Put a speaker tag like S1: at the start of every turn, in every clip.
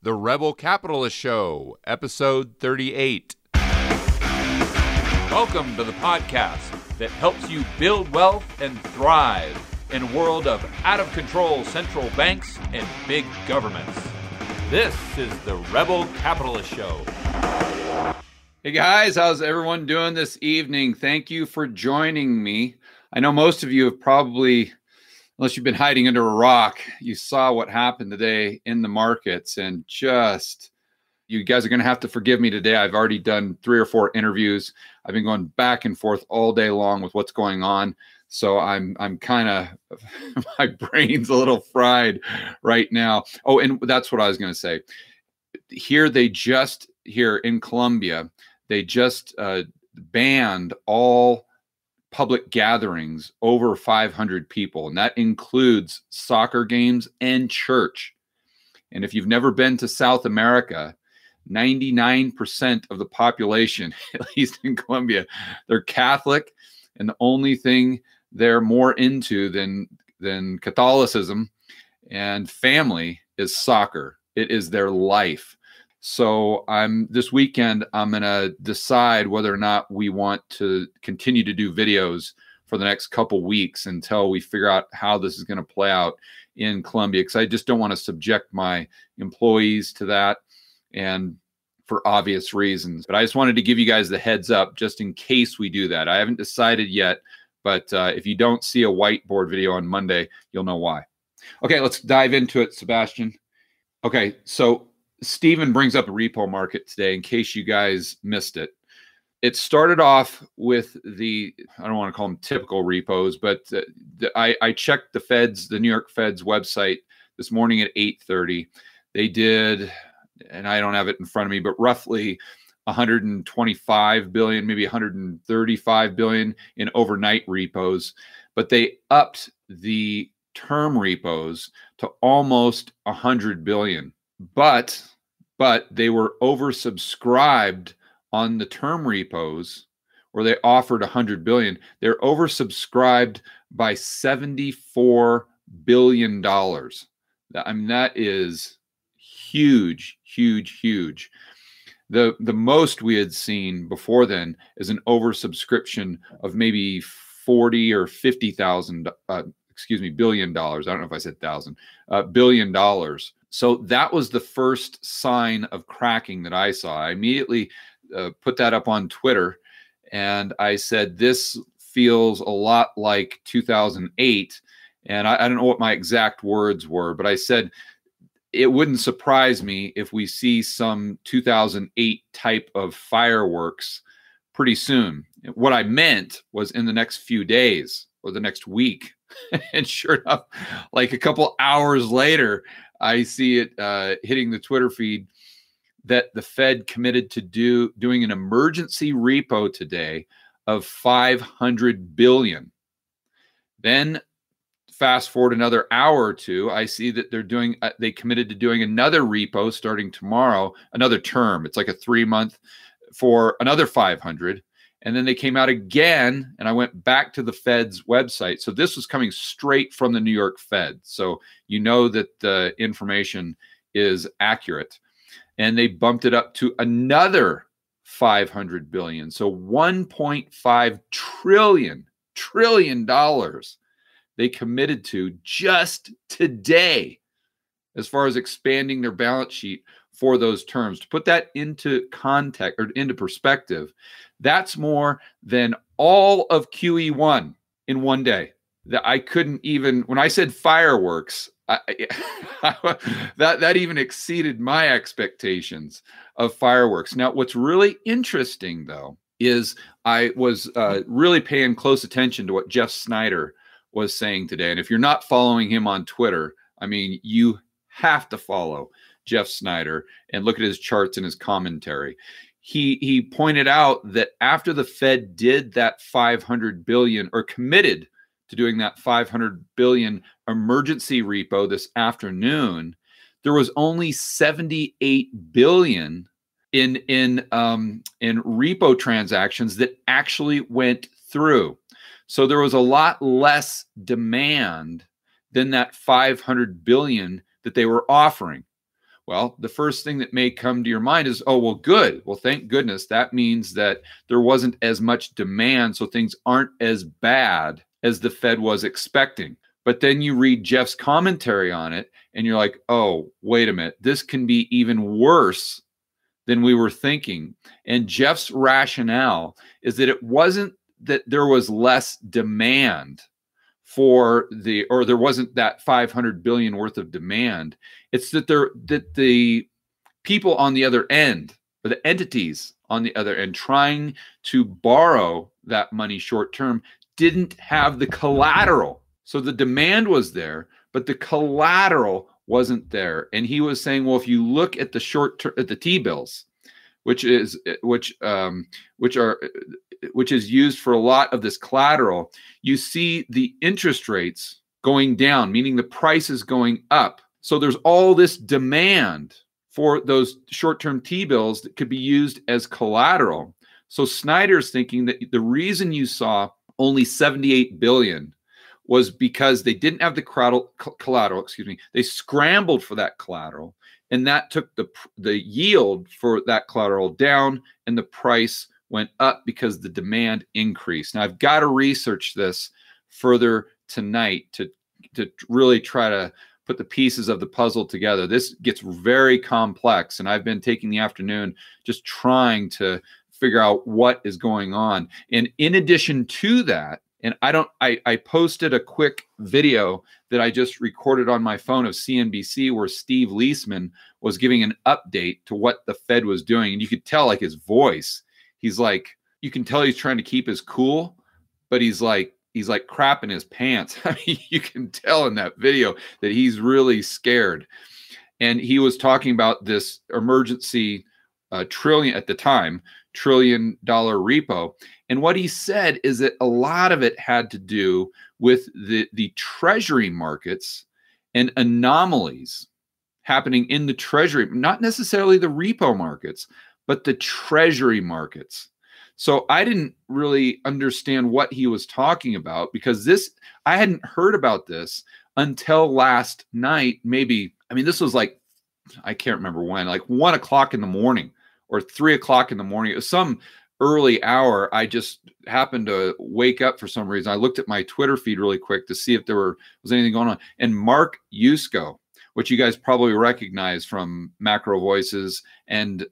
S1: The Rebel Capitalist Show, episode 38. Welcome to the podcast that helps you build wealth and thrive in a world of out-of-control central banks and big governments. This is the Rebel Capitalist Show. Hey guys, how's everyone doing this evening? Thank you for joining me. I know most of you have probably, unless you've been hiding under a rock, you saw what happened today in the markets, and you guys are going to have to forgive me today. I've already done 3 or 4 interviews. I've been going back and forth all day long with what's going on. So I'm kind of, my brain's a little fried right now. Oh, and that's what I was going to say. Here in Colombia, they just banned all public gatherings over 500 people, and that includes soccer games and church. And if you've never been to South America, 99% of the population, at least in Colombia, they're Catholic, and the only thing they're more into than Catholicism and family is soccer. It is their life. So this weekend, I'm going to decide whether or not we want to continue to do videos for the next couple weeks until we figure out how this is going to play out in Colombia, because I just don't want to subject my employees to that, and for obvious reasons. But I just wanted to give you guys the heads up just in case we do that. I haven't decided yet, but if you don't see a whiteboard video on Monday, you'll know why. Okay, let's dive into it, Sebastian. Okay, so Stephen brings up a repo market today in case you guys missed it. It started off with I don't want to call them typical repos, but I checked the New York Fed's website this morning at 8:30. They did, and I don't have it in front of me, but roughly 125 billion, maybe 135 billion in overnight repos. But they upped the term repos to almost 100 billion. But they were oversubscribed on the term repos, where they offered 100 billion. They're oversubscribed by $74 billion. I mean, that is huge, huge, huge. The most we had seen before then is an oversubscription of maybe 40 or 50,000, billion dollars. I don't know if I said thousand, $1 billion. So that was the first sign of cracking that I saw. I immediately put that up on Twitter, and I said, this feels a lot like 2008. And I don't know what my exact words were, but I said, it wouldn't surprise me if we see some 2008 type of fireworks pretty soon. What I meant was in the next few days or the next week. And sure enough, like a couple hours later, I see it hitting the Twitter feed that the Fed committed to doing an emergency repo today of 500 billion. Then fast forward another hour or two, I see that they committed to doing another repo starting tomorrow, another term. It's like a 3-month for another 500. And then they came out again, and I went back to the Fed's website. So this was coming straight from the New York Fed. So you know that the information is accurate. And they bumped it up to another 500 billion. So $1.5 trillion they committed to just today as far as expanding their balance sheet for those terms. To put that into context or into perspective, that's more than all of QE1 in one day. That I couldn't even, when I said fireworks, that even exceeded my expectations of fireworks. Now, what's really interesting, though, is I was really paying close attention to what Jeff Snyder was saying today. And if you're not following him on Twitter, I mean, you have to follow Jeff Snyder and look at his charts and his commentary. He pointed out that after the Fed did that 500 billion, or committed to doing that 500 billion emergency repo this afternoon, there was only 78 billion in repo transactions that actually went through. So there was a lot less demand than that 500 billion that they were offering. Well, the first thing that may come to your mind is, oh, well, good. Well, thank goodness. That means that there wasn't as much demand, so things aren't as bad as the Fed was expecting. But then you read Jeff's commentary on it, and you're like, oh, wait a minute. This can be even worse than we were thinking. And Jeff's rationale is that it wasn't that there was less demand or there wasn't that 500 billion worth of demand. It's that the people on the other end, or the entities on the other end trying to borrow that money short term, didn't have the collateral. So the demand was there, but the collateral wasn't there. And he was saying, well, if you look at the at the T-bills, which is used for a lot of this collateral, you see the interest rates going down, meaning the price is going up. So there's all this demand for those short-term T-bills that could be used as collateral. So Snyder's thinking that the reason you saw only 78 billion was because they didn't have the collateral, they scrambled for that collateral, and that took the yield for that collateral down, and the price went up because the demand increased. Now, I've got to research this further tonight to really try to put the pieces of the puzzle together. This gets very complex, and I've been taking the afternoon just trying to figure out what is going on. And in addition to that, and I posted a quick video that I just recorded on my phone of CNBC where Steve Leisman was giving an update to what the Fed was doing. And you could tell, like, his voice, he's like, you can tell he's trying to keep his cool, but he's like crapping his pants. I mean, you can tell in that video that he's really scared. And he was talking about this emergency trillion dollar repo. And what he said is that a lot of it had to do with the treasury markets and anomalies happening in the treasury, not necessarily the repo markets, but the treasury markets. So I didn't really understand what he was talking about, because I hadn't heard about this until last night. This was like, I can't remember when, like 1 o'clock in the morning or 3 o'clock in the morning. It was some early hour. I just happened to wake up for some reason. I looked at my Twitter feed really quick to see if there was anything going on. And Mark Yusko, which you guys probably recognize from Macro Voices and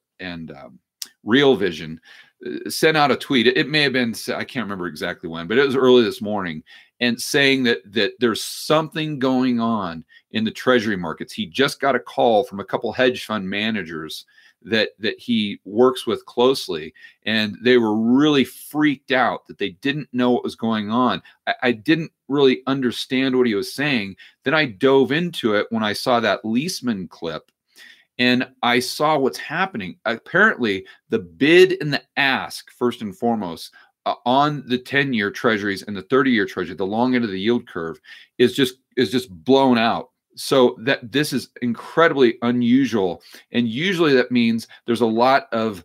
S1: Real Vision, sent out a tweet. It may have been, I can't remember exactly when, but it was early this morning, and saying that there's something going on in the treasury markets. He just got a call from a couple hedge fund managers that he works with closely, and they were really freaked out that they didn't know what was going on. I didn't really understand what he was saying. Then I dove into it when I saw that Leisman clip, and I saw what's happening. Apparently, the bid and the ask, first and foremost, on the 10-year treasuries and the 30-year treasury, the long end of the yield curve, is just blown out. So that this is incredibly unusual. And usually that means there's a lot of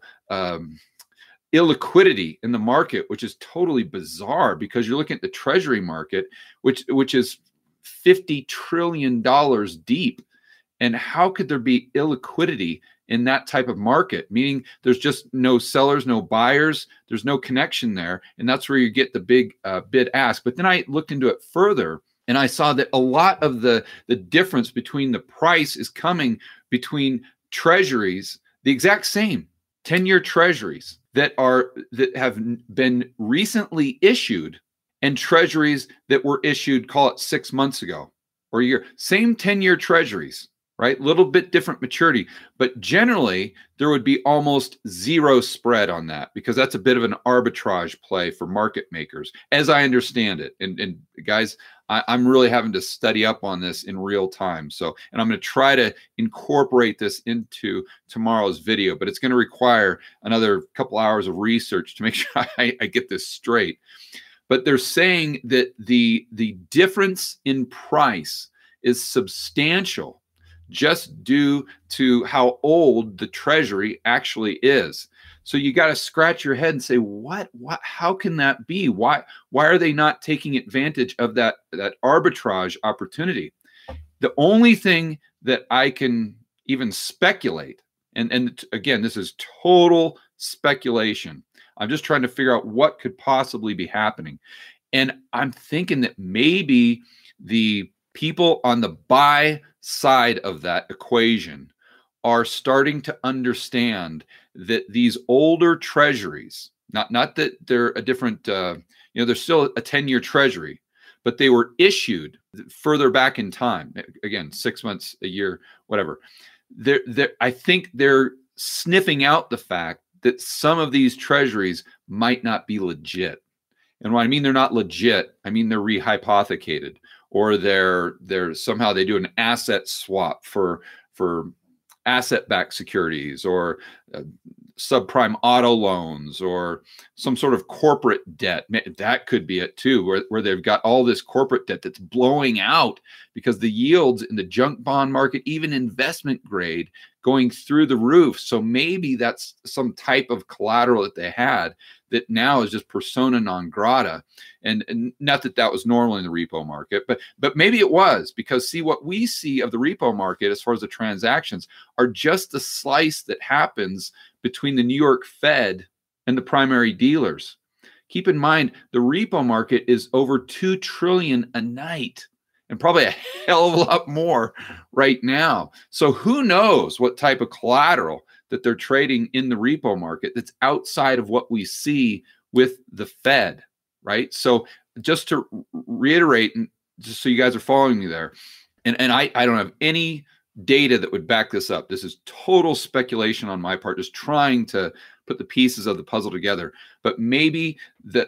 S1: illiquidity in the market, which is totally bizarre, because you're looking at the treasury market, which is $50 trillion deep. And how could there be illiquidity in that type of market? Meaning there's just no sellers, no buyers, there's no connection there. And that's where you get the big bid ask. But then I looked into it further, and I saw that a lot of the difference between the price is coming between treasuries, the exact same 10-year treasuries that have been recently issued, and treasuries that were issued, call it 6 months ago or a year. Same 10-year treasuries, right? Little bit different maturity, but generally there would be almost zero spread on that, because that's a bit of an arbitrage play for market makers, as I understand it. And guys, I'm really having to study up on this in real time. And I'm going to try to incorporate this into tomorrow's video, but it's going to require another couple hours of research to make sure I get this straight. But they're saying that the difference in price is substantial, just due to how old the treasury actually is. So you got to scratch your head and say, what, how can that be? Why are they not taking advantage of that arbitrage opportunity? The only thing that I can
S2: even speculate. And again, this is total speculation. I'm just trying to figure out what could possibly be happening. And I'm thinking that maybe the people on the buy side of that equation are starting to understand that these older treasuries, not that they're a different, they're still a 10-year treasury, but they were issued further back in time. Again, 6 months, a year, whatever. I think they're sniffing out the fact that some of these treasuries might not be legit. And when I mean they're not legit, I mean they're rehypothecated, or they're somehow they do an asset swap for asset-backed securities, or subprime auto loans, or some sort of corporate debt. That could be it too, where they've got all this corporate debt that's blowing out because the yields in the junk bond market, even investment grade, going through the roof. So maybe that's some type of collateral that they had that now is just persona non grata. And not that that was normal in the repo market, but maybe it was, because see, what we see of the repo market as far as the transactions are just the slice that happens between the New York Fed and the primary dealers. Keep in mind, the repo market is over $2 trillion a night, and probably a hell of a lot more right now. So who knows what type of collateral that they're trading in the repo market that's outside of what we see with the Fed, right? So just to reiterate, and just so you guys are following me there, and I don't have any data that would back this up. This is total speculation on my part, just trying to put the pieces of the puzzle together. But maybe the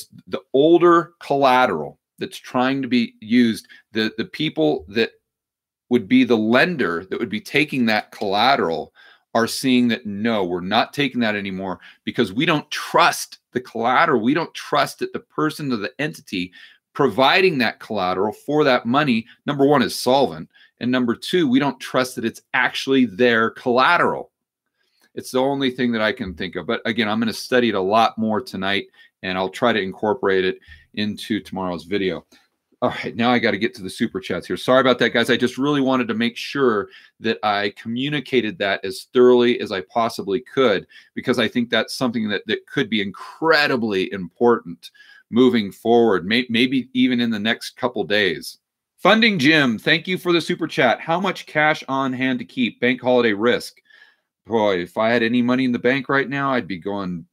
S2: older collateral that's trying to be used, the people that would be the lender that would be taking that collateral are seeing that, no, we're not taking that anymore because we don't trust the collateral. We don't trust that the person or the entity providing that collateral for that money, number one, is solvent. And number two, we don't trust that it's actually their collateral. It's the only thing that I can think of. But again, I'm going to study it a lot more tonight, and I'll try to incorporate it into tomorrow's video. All right, now I got to get to the super chats here. Sorry about that, guys. I just really wanted to make sure that I communicated that as thoroughly as I possibly could, because I think that's something that could be incredibly important moving forward, maybe even in the next couple days. Funding Jim, thank you for the super chat. How much cash on hand to keep? Bank holiday risk. Boy, if I had any money in the bank right now, I'd be going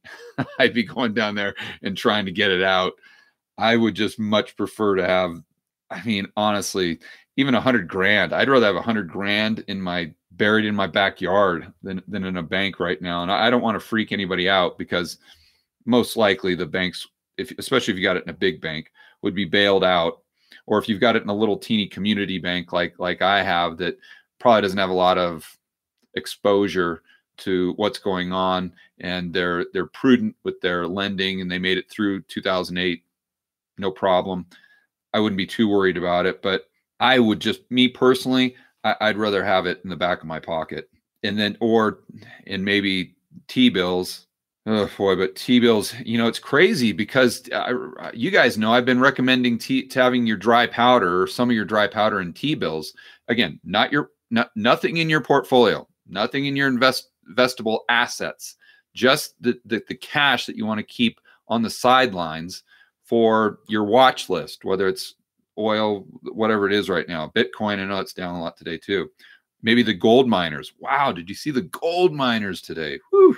S2: down there and trying to get it out. I would just much prefer to have, I mean, honestly, even 100 grand. I'd rather have 100 grand buried in my backyard than in a bank right now. And I don't want to freak anybody out, because most likely the banks, especially if you got it in a big bank, would be bailed out. Or if you've got it in a little teeny community bank like I have, that probably doesn't have a lot of exposure to what's going on, and they're prudent with their lending, and they made it through 2008 no problem, I wouldn't be too worried about it. But I would just, me personally, I'd rather have it in the back of my pocket, and then in maybe T-bills. Oh boy, but T-bills, it's crazy, because you guys know I've been recommending having your dry powder, or some of your dry powder, in T-bills. Again, nothing in your portfolio, nothing in your investable assets, just the cash that you want to keep on the sidelines for your watch list, whether it's oil, whatever it is right now. Bitcoin, I know it's down a lot today too. Maybe the gold miners. Wow, did you see the gold miners today? Whew.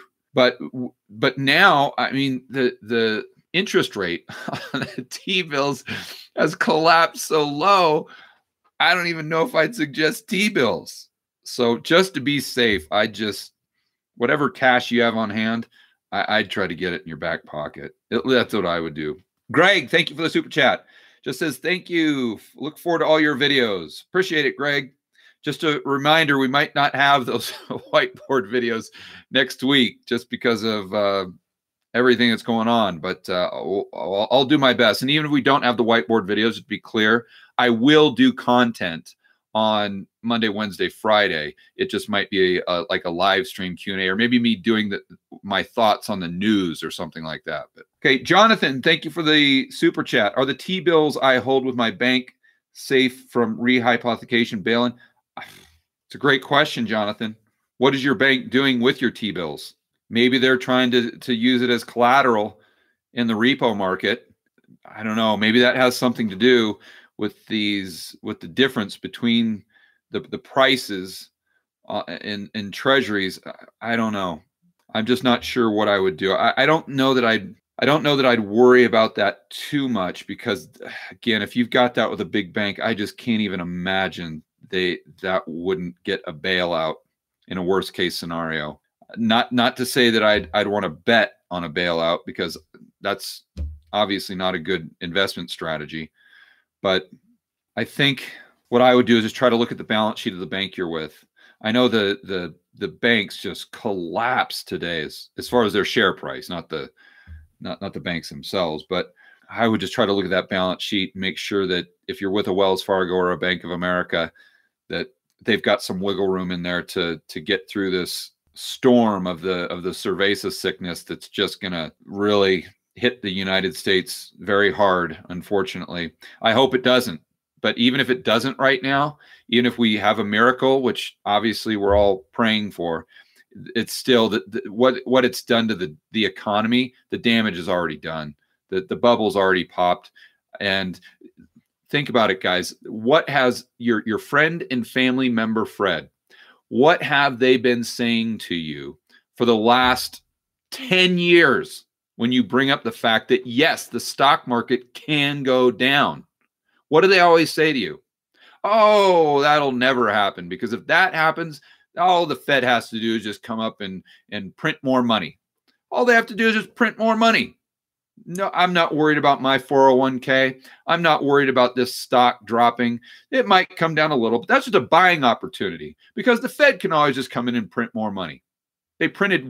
S2: But now, I mean, the interest rate on the T-bills has collapsed so low, I don't even know if I'd suggest T-bills. So just to be safe, whatever cash you have on hand, I'd try to get it in your back pocket. That's what I would do. Greg, thank you for the super chat. Just says, thank you. Look forward to all your videos. Appreciate it, Greg. Just a reminder, we might not have those whiteboard videos next week just because of everything that's going on. But I'll do my best. And even if we don't have the whiteboard videos, to be clear, I will do content on Monday, Wednesday, Friday. It just might be like a live stream Q&A, or maybe me doing my thoughts on the news or something like that. But okay, Jonathan, thank you for the super chat. Are the T-bills I hold with my bank safe from rehypothecation bailing? It's It's a great question, Jonathan. What is your bank doing with your T-bills? Maybe they're trying to use it as collateral in the repo market. I don't know. Maybe that has something to do with the difference between the prices in treasuries. I don't know. I'm just not sure what I would do. I don't know that I'd worry about that too much, because again, if you've got that with a big bank, I just can't even imagine that wouldn't get a bailout in a worst case scenario. Not to say that I'd want to bet on a bailout, because that's obviously not a good investment strategy. But I think what I would do is just try to look at the balance sheet of the bank you're with. I know the banks just collapsed today as far as their share price, not the banks themselves, but I would just try to look at that balance sheet and make sure that if you're with a Wells Fargo or a Bank of America, that they've got some wiggle room in there to get through this storm of the cerveza sickness that's just going to really hit the United States very hard, unfortunately. I hope it doesn't. But even if it doesn't right now, even if we have a miracle, which obviously we're all praying for, it's still what it's done to the economy. The damage is already done. The bubble's already popped. And think about it, guys. What has your friend and family member Fred, what have they been saying to you for the last 10 years when you bring up the fact that, yes, the stock market can go down? What do they always say to you? Oh, that'll never happen, because if that happens, all the Fed has to do is just come up and print more money. All they have to do is just print more money. No, I'm not worried about my 401k. I'm not worried about this stock dropping. It might come down a little, but that's just a buying opportunity, because the Fed can always just come in and print more money. They printed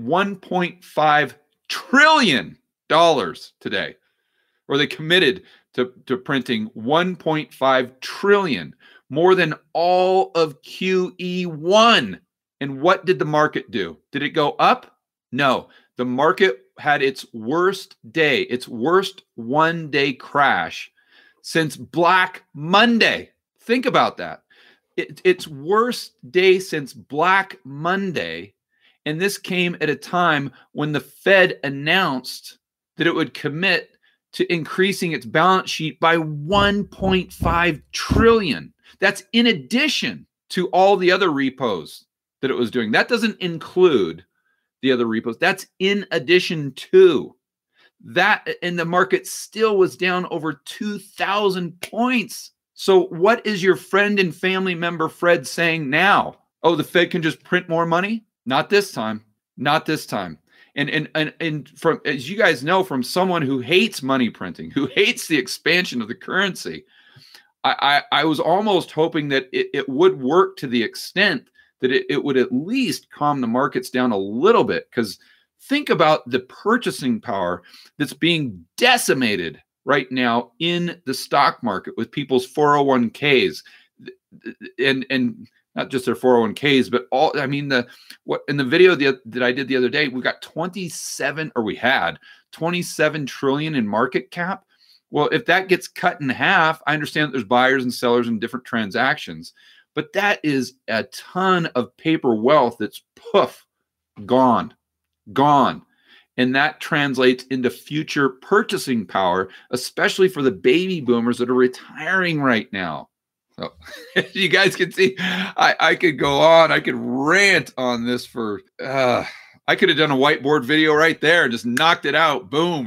S2: $1.5 trillion today, or they committed to printing $1.5 trillion, more than all of QE1. And what did the market do? Did it go up? No. The market had its worst day, its worst one-day crash since Black Monday. Think about that. Its worst day since Black Monday. And this came at a time when the Fed announced that it would commit to increasing its balance sheet by $1.5 trillion. That's in addition to all the other repos that it was doing. That doesn't include the other repos. That's in addition to that. And the market still was down over 2,000 points. So what is your friend and family member Fred saying now? Oh, the Fed can just print more money? Not this time. Not this time. And from, as you guys know, from someone who hates money printing, who hates the expansion of the currency, I was almost hoping that it would work to the extent that it would at least calm the markets down a little bit. Because think about the purchasing power that's being decimated right now in the stock market with people's 401ks and not just their 401ks, but all, I mean, what in the video that I did the other day, we had 27 trillion in market cap. Well, if that gets cut in half, I understand that there's buyers and sellers in different transactions, but that is a ton of paper wealth that's gone. And that translates into future purchasing power, especially for the baby boomers that are retiring right now. So you guys can see, I could go on. I could rant on this for, I could have done a whiteboard video right there and just knocked it out. Boom.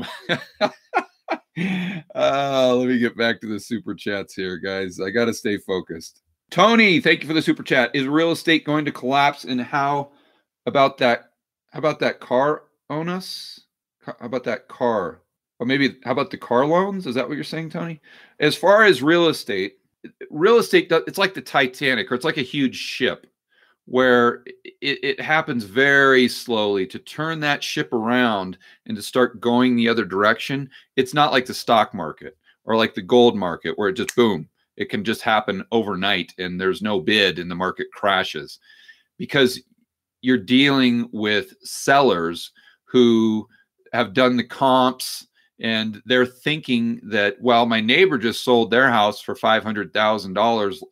S2: Let me get back to the super chats here, guys. I got to stay focused. Tony, thank you for the super chat. Is real estate going to collapse? And how about that? How about that car onus? How about that car? Or maybe how about the car loans? Is that what you're saying, Tony? As far as real estate, it's like the Titanic, or it's like a huge ship where it happens very slowly. To turn that ship around and to start going the other direction, it's not like the stock market or like the gold market where it just boom, it can just happen overnight and there's no bid and the market crashes, because you're dealing with sellers who have done the comps. And they're thinking that, well, my neighbor just sold their house for $500,000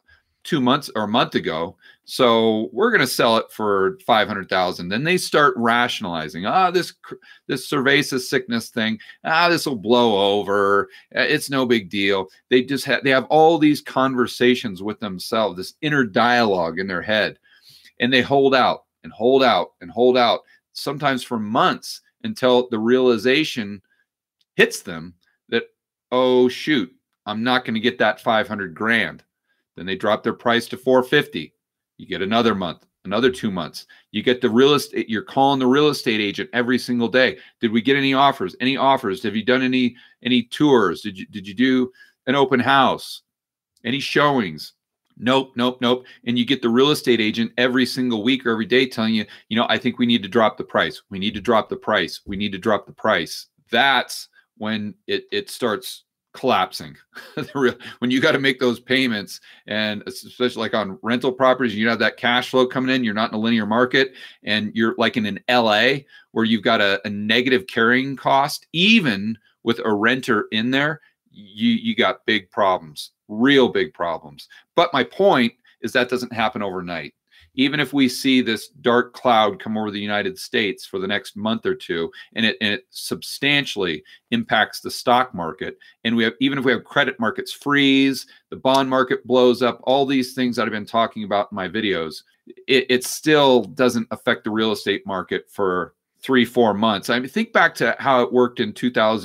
S2: 2 months or a month ago. So we're going to sell it for 500,000. Then they start rationalizing, this cerveza sickness thing, this will blow over. It's no big deal. They have all these conversations with themselves, this inner dialogue in their head, and they hold out and hold out and hold out, sometimes for months, until the realization hits them that, oh shoot, I'm not going to get that 500 grand. Then they drop their price to 450. You get another month, another 2 months. You get the real estate. You're calling the real estate agent every single day. Did we get any offers? Any offers? Have you done any tours? Did you do an open house? Any showings? Nope. And you get the real estate agent every single week or every day telling you, I think we need to drop the price. We need to drop the price. We need to drop the price. That's when it starts collapsing. When you got to make those payments, and especially like on rental properties, you have that cash flow coming in, you're not in a linear market, and you're like in an LA where you've got a negative carrying cost, even with a renter in there, you got big problems, real big problems. But my point is that doesn't happen overnight. Even if we see this dark cloud come over the United States for the next month or two, and it substantially impacts the stock market, and even if we have credit markets freeze, the bond market blows up, all these things that I've been talking about in my videos, it still doesn't affect the real estate market for 3-4 months. I mean, think back to how it worked in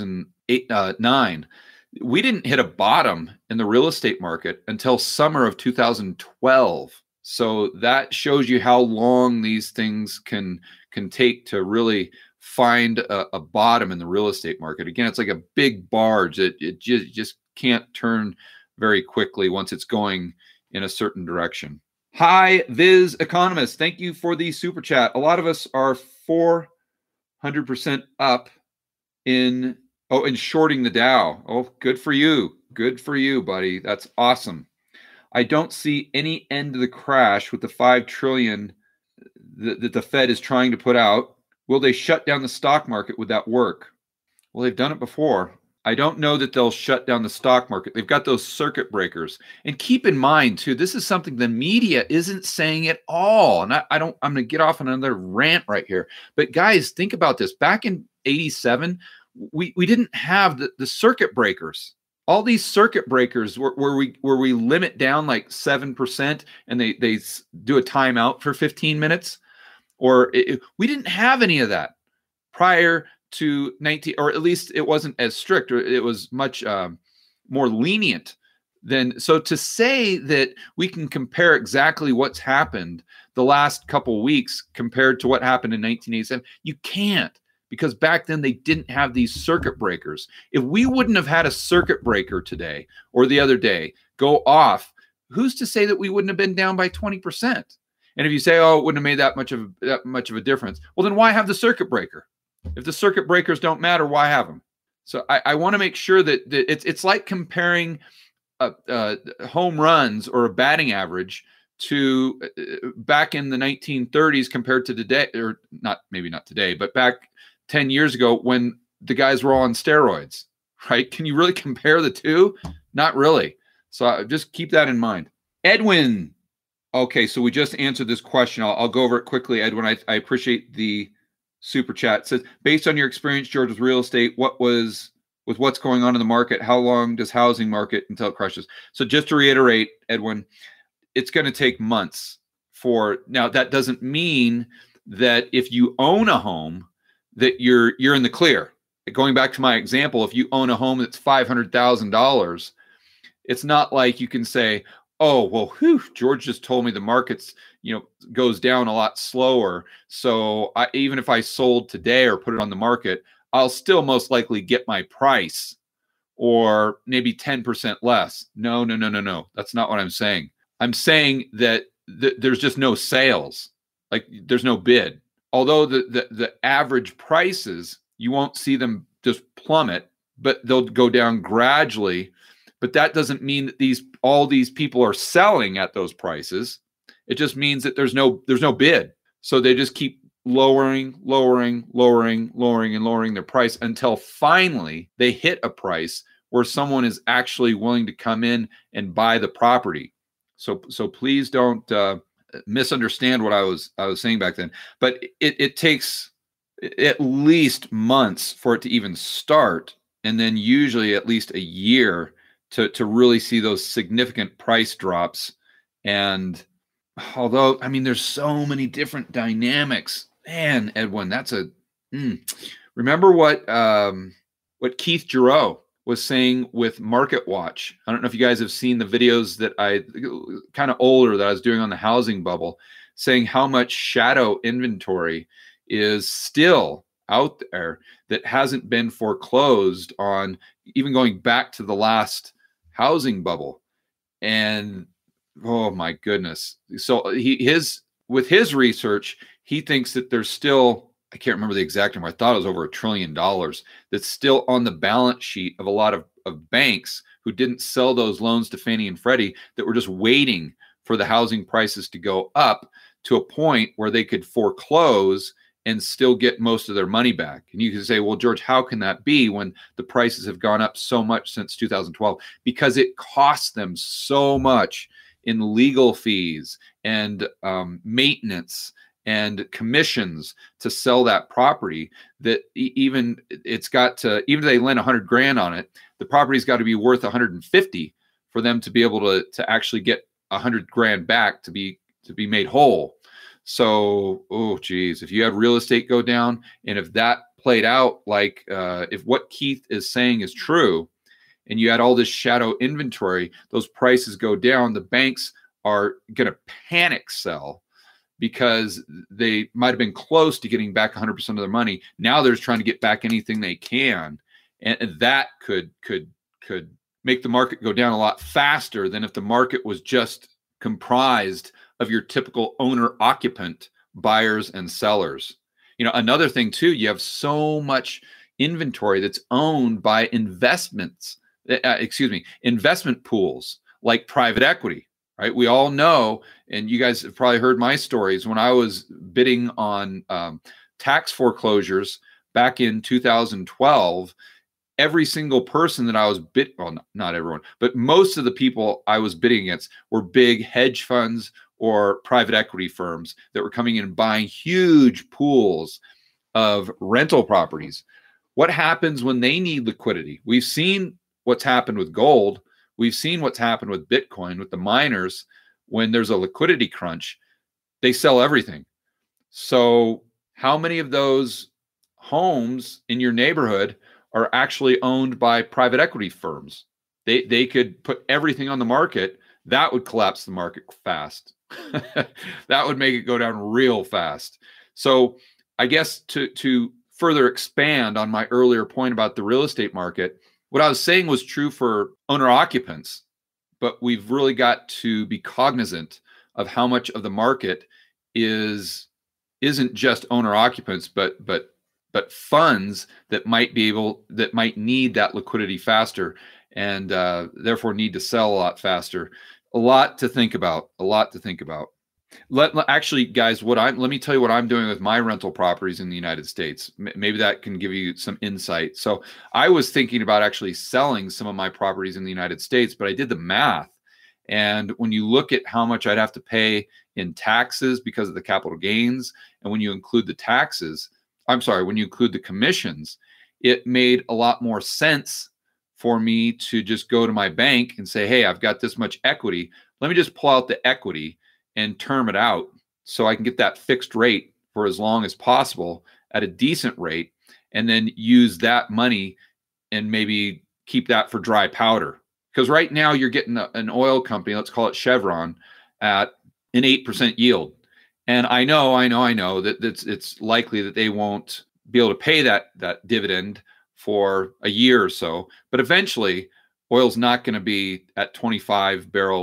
S2: 2009. We didn't hit a bottom in the real estate market until summer of 2012. So that shows you how long these things can take to really find a bottom in the real estate market. Again, it's like a big barge. It just can't turn very quickly once it's going in a certain direction. Hi, Viz Economist. Thank you for the super chat. A lot of us are 400% up in shorting the Dow. Oh, good for you. Good for you, buddy. That's awesome. I don't see any end to the crash with the $5 trillion that the Fed is trying to put out. Will they shut down the stock market? Would that work? Well, they've done it before. I don't know that they'll shut down the stock market. They've got those circuit breakers. And keep in mind, too, this is something the media isn't saying at all. And I'm going to get off on another rant right here. But guys, think about this. Back in 87, we didn't have the circuit breakers. All these circuit breakers where we limit down like 7% and they do a timeout for 15 minutes, we didn't have any of that prior to 19, or at least it wasn't as strict, or it was much more lenient than. So to say that we can compare exactly what's happened the last couple weeks compared to what happened in 1987, you can't. Because back then they didn't have these circuit breakers. If we wouldn't have had a circuit breaker today or the other day go off, who's to say that we wouldn't have been down by 20%? And if you say, it wouldn't have made that much of a difference, well, then why have the circuit breaker? If the circuit breakers don't matter, why have them? So I want to make sure that it's like comparing home runs or a batting average to back in the 1930s compared to today, or maybe not today, but back 10 years ago when the guys were all on steroids, right? Can you really compare the two? Not really. So just keep that in mind. Edwin. Okay, so we just answered this question. I'll go over it quickly, Edwin. I appreciate the super chat. It says, based on your experience, George, with real estate, with what's going on in the market, how long does housing market until it crushes? So just to reiterate, Edwin, it's going to take months now that doesn't mean that if you own a home, that you're in the clear. Going back to my example, if you own a home that's $500,000, it's not like you can say, oh, well, George just told me the market's, goes down a lot slower. So even if I sold today or put it on the market, I'll still most likely get my price or maybe 10% less. No. That's not what I'm saying. I'm saying that there's just no sales. Like there's no bid. Although the average prices, you won't see them just plummet, but they'll go down gradually. But that doesn't mean that all these people are selling at those prices. It just means that there's no bid. So they just keep lowering their price until finally they hit a price where someone is actually willing to come in and buy the property. So please don't misunderstand what I was saying back then. But it takes at least months for it to even start, and then usually at least a year to really see those significant price drops. And although, I mean, there's so many different dynamics, man, Edwin, that's remember what Keith Giroux was saying with Market Watch. I don't know if you guys have seen the videos that I kind of older that I was doing on the housing bubble, saying how much shadow inventory is still out there that hasn't been foreclosed on, even going back to the last housing bubble. And oh my goodness. So with his research, he thinks that there's still, I can't remember the exact number, I thought it was over $1 trillion that's still on the balance sheet of a lot of banks who didn't sell those loans to Fannie and Freddie, that were just waiting for the housing prices to go up to a point where they could foreclose and still get most of their money back. And you can say, well, George, how can that be when the prices have gone up so much since 2012? Because it costs them so much in legal fees and maintenance and commissions to sell that property, that even if they lend 100 grand on it, the property's got to be worth 150 for them to be able to actually get 100 grand back to be made whole. So, oh geez, if you have real estate go down, and if that played out like if what Keith is saying is true, and you had all this shadow inventory, those prices go down, the banks are going to panic sell because they might have been close to getting back 100% of their money. Now they're trying to get back anything they can, and that could make the market go down a lot faster than if the market was just comprised of your typical owner-occupant buyers and sellers. You know, another thing too, you have so much inventory that's owned by investment pools like private equity, right? We all know, and you guys have probably heard my stories when I was bidding on tax foreclosures back in 2012. Every single person that I was not everyone, but most of the people I was bidding against were big hedge funds or private equity firms that were coming in and buying huge pools of rental properties. What happens when they need liquidity? We've seen what's happened with gold. We've seen what's happened with Bitcoin, with the miners. When there's a liquidity crunch, they sell everything. So how many of those homes in your neighborhood are actually owned by private equity firms? They could put everything on the market. That would collapse the market fast. That would make it go down real fast. So I guess to further expand on my earlier point about the real estate market, what I was saying was true for owner occupants, but we've really got to be cognizant of how much of the market isn't just owner occupants, but funds that might need that liquidity faster, and therefore need to sell a lot faster. A lot to think about. Actually, guys, let me tell you what I'm doing with my rental properties in the United States. Maybe that can give you some insight. So I was thinking about actually selling some of my properties in the United States, but I did the math. And when you look at how much I'd have to pay in taxes because of the capital gains, and when you include the commissions, it made a lot more sense for me to just go to my bank and say, hey, I've got this much equity. Let me just pull out the equity and term it out so I can get that fixed rate for as long as possible at a decent rate, and then use that money and maybe keep that for dry powder. Because right now you're getting an oil company, let's call it Chevron, at an 8% yield. And I know that it's likely that they won't be able to pay that dividend for a year or so, but eventually oil's not going to be at $25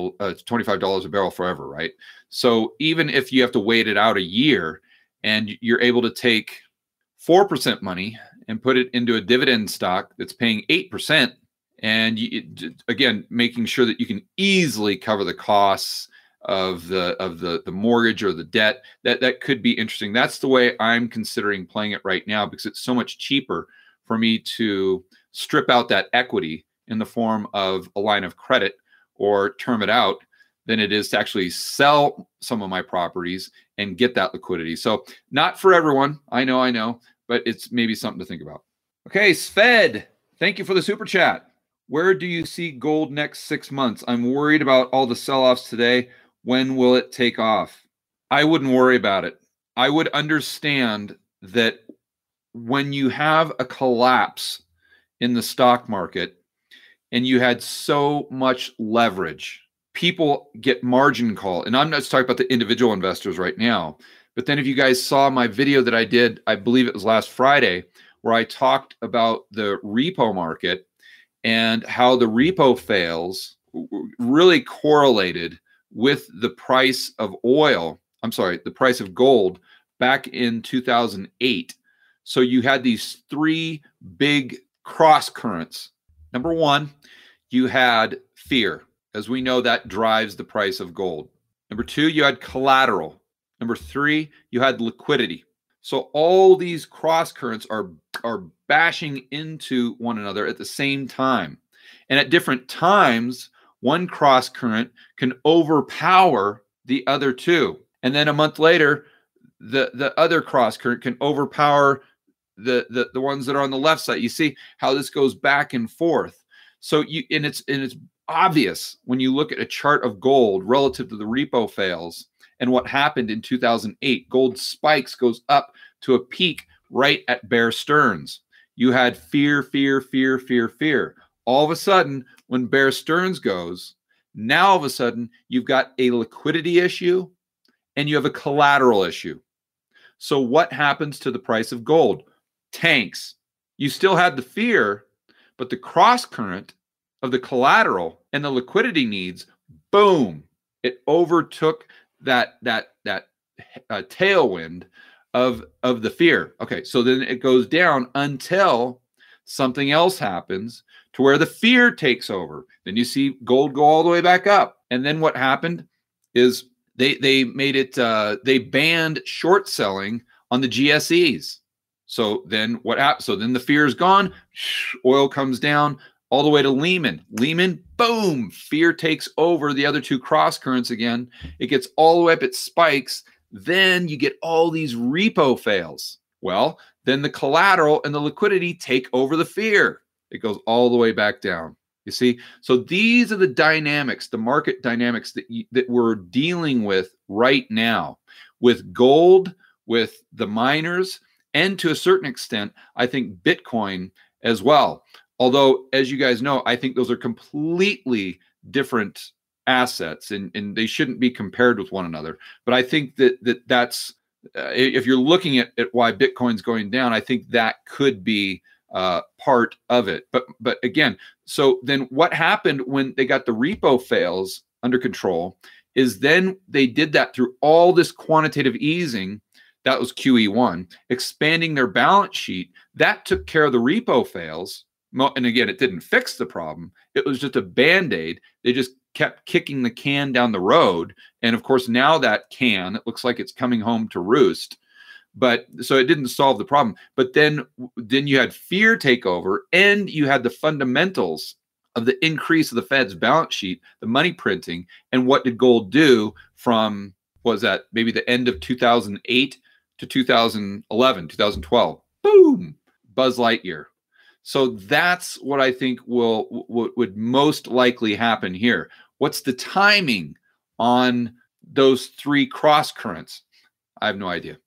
S2: a barrel forever, right? So even if you have to wait it out a year and you're able to take 4% money and put it into a dividend stock that's paying 8%, and again, making sure that you can easily cover the costs of the mortgage or the debt, that could be interesting. That's the way I'm considering playing it right now, because it's so much cheaper for me to strip out that equity in the form of a line of credit or term it out than it is to actually sell some of my properties and get that liquidity. So not for everyone. I know, but it's maybe something to think about. Okay, Sved, thank you for the super chat. Where do you see gold next 6 months? I'm worried about all the sell-offs today. When will it take off? I wouldn't worry about it. I would understand that when you have a collapse in the stock market and you had so much leverage, people get margin call. And I'm not just talking about the individual investors right now, but then if you guys saw my video that I did, I believe it was last Friday, where I talked about the repo market and how the repo fails really correlated with the price of the price of gold back in 2008. So you had these three big cross currents. Number one, you had fear. As we know, that drives the price of gold. Number two, you had collateral. Number three, you had liquidity. So all these cross currents are bashing into one another at the same time. And at different times, one cross current can overpower the other two. And then a month later, the other cross current can overpower the ones that are on the left side. You see how this goes back and forth. So it's obvious when you look at a chart of gold relative to the repo fails and what happened in 2008. Gold spikes, goes up to a peak right at Bear Stearns. You had fear. All of a sudden, when Bear Stearns goes, now all of a sudden you've got a liquidity issue and you have a collateral issue. So what happens to the price of gold? Tanks. You still had the fear, but the cross current of the collateral and the liquidity needs, boom, it overtook that tailwind of the fear. Okay, so then it goes down until something else happens to where the fear takes over. Then you see gold go all the way back up. And then what happened is they made it, they banned short selling on the GSEs. So then what happened? So then the fear is gone. Oil comes down all the way to Lehman. Lehman, boom, fear takes over the other two cross currents again. It gets all the way up, it spikes. Then you get all these repo fails. Well, then the collateral and the liquidity take over the fear. It goes all the way back down. You see? So these are the dynamics, the market dynamics that we're dealing with right now with gold, with the miners, and to a certain extent, I think Bitcoin as well. Although, as you guys know, I think those are completely different assets and they shouldn't be compared with one another. But I think that's if you're looking at why Bitcoin's going down, I think that could be part of it. But again, so then what happened when they got the repo fails under control is then they did that through all this quantitative easing. That was QE1, expanding their balance sheet. That took care of the repo fails. And again, it didn't fix the problem. It was just a Band-Aid. They just kept kicking the can down the road. And of course, now that can, it looks like it's coming home to roost. But so it didn't solve the problem. But then you had fear take over and you had the fundamentals of the increase of the Fed's balance sheet, the money printing. And what did gold do from, what was that, maybe the end of 2008 to 2011, 2012? Boom, Buzz Lightyear. So that's what I think would most likely happen here. What's the timing on those three cross currents? I have no idea.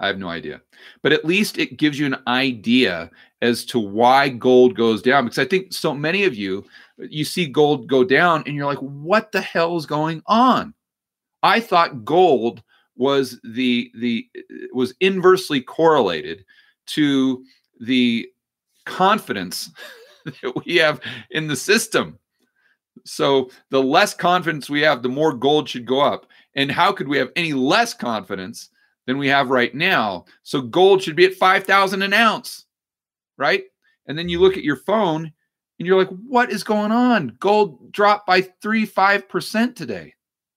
S2: But at least it gives you an idea as to why gold goes down. Because I think so many of you see gold go down and you're like, what the hell is going on? I thought gold was was inversely correlated to the confidence that we have in the system. So the less confidence we have, the more gold should go up. And how could we have any less confidence than we have right now? So gold should be at 5,000 an ounce, right? And then you look at your phone and you're like, what is going on? Gold dropped by 35% today.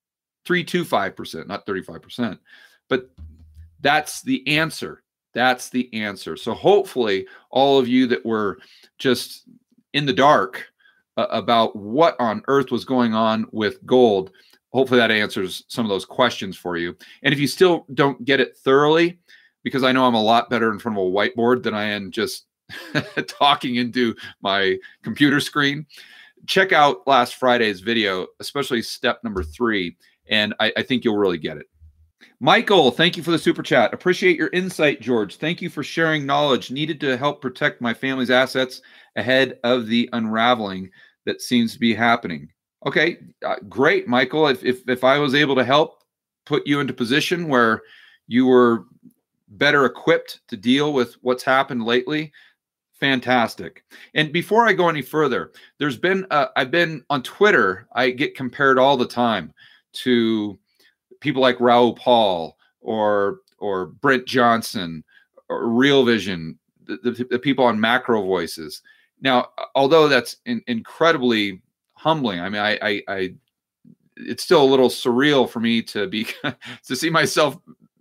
S2: 325%, not 35%. But that's the answer. That's the answer. So hopefully all of you that were just in the dark about what on earth was going on with gold, hopefully that answers some of those questions for you. And if you still don't get it thoroughly, because I know I'm a lot better in front of a whiteboard than I am just talking into my computer screen, check out last Friday's video, especially step number 3, and I think you'll really get it. Michael, thank you for the super chat. Appreciate your insight, George. Thank you for sharing knowledge needed to help protect my family's assets ahead of the unraveling that seems to be happening. Okay, great, Michael. If I was able to help put you into position where you were better equipped to deal with what's happened lately, fantastic. And before I go any further, there's been I've been on Twitter. I get compared all the time to people like Raoul Pal or Brent Johnson or Real Vision, the people on Macro Voices. Now, although that's incredibly humbling, I mean, I it's still a little surreal for me to be to see myself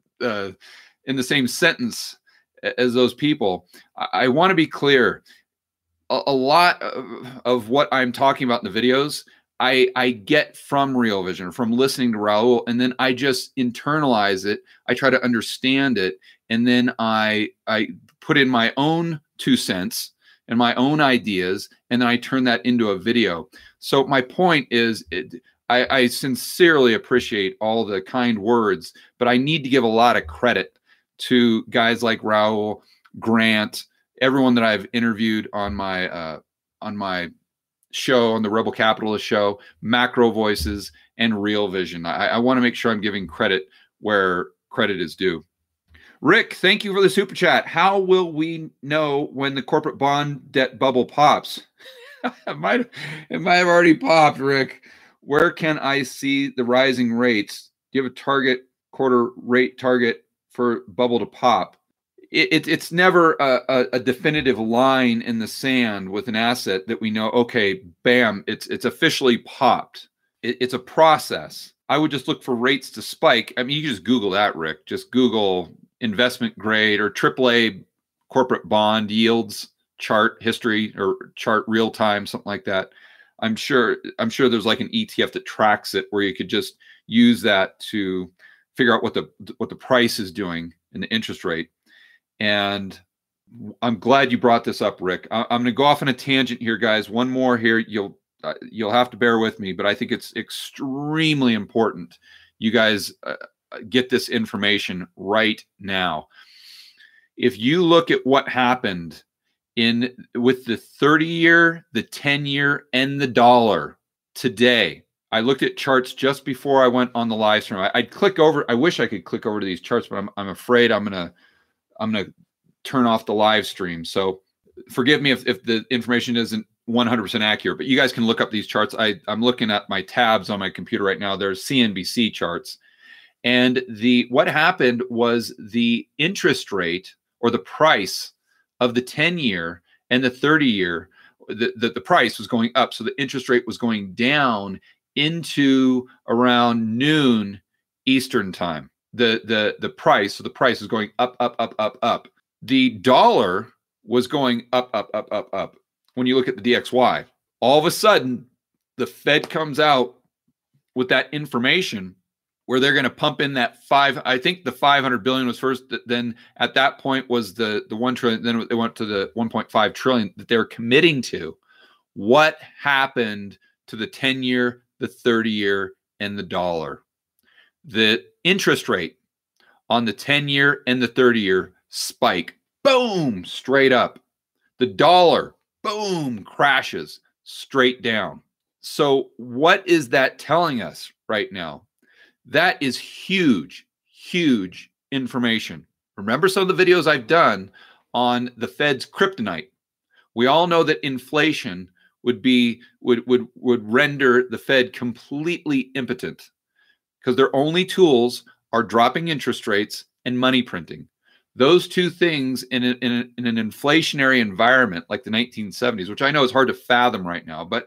S2: in the same sentence as those people. I want to be clear. A lot of what I'm talking about in the videos, I get from Real Vision, from listening to Raoul, and then I just internalize it. I try to understand it, and then I put in my own 2 cents and my own ideas, and then I turn that into a video. So my point is, I sincerely appreciate all the kind words, but I need to give a lot of credit to guys like Raoul, Grant, everyone that I've interviewed on my show, on the Rebel Capitalist show, Macro Voices, and Real Vision. I want to make sure I'm giving credit where credit is due. Rick, thank you for the super chat. How will we know when the corporate bond debt bubble pops? It might have already popped, Rick. Where can I see the rising rates? Do you have a target, quarter rate target for bubble to pop? It's never a definitive line in the sand with an asset that we know, okay, bam, it's officially popped. It's a process. I would just look for rates to spike. I mean, you can just Google that, Rick. Just Google investment grade or AAA corporate bond yields chart history or chart real time, something like that. I'm sure there's like an ETF that tracks it where you could just use that to figure out what the price is doing and the interest rate. And I'm glad you brought this up, Rick. I'm going to go off on a tangent here, guys. One more here. You'll have to bear with me, but I think it's extremely important you guys get this information right now. If you look at what happened with the 30-year, the 10-year, and the dollar today, I looked at charts just before I went on the live stream. I'd click over. I wish I could click over to these charts, but I'm afraid I'm gonna turn off the live stream. So forgive me if the information isn't 100% accurate, but you guys can look up these charts. I'm looking at my tabs on my computer right now. There's CNBC charts. And what happened was the interest rate or the price of the 10-year and the 30-year, the price was going up. So the interest rate was going down into around noon Eastern time. The price is going up, up, up, up, up. The dollar was going up, up, up, up, up. When you look at the DXY, all of a sudden, the Fed comes out with that information where they're going to pump in that I think the 500 billion was first. Then at that point was the 1 trillion. Then they went to the 1.5 trillion that they're committing to. What happened to the 10-year, the 30-year, and the dollar? The interest rate on the 10-year and the 30-year spike, boom, straight up. The dollar, boom, crashes straight down. So what is that telling us right now? That is huge, huge information. Remember some of the videos I've done on the Fed's kryptonite. We all know that inflation would render the Fed completely impotent because their only tools are dropping interest rates and money printing. Those two things in an inflationary environment like the 1970s, which I know is hard to fathom right now, but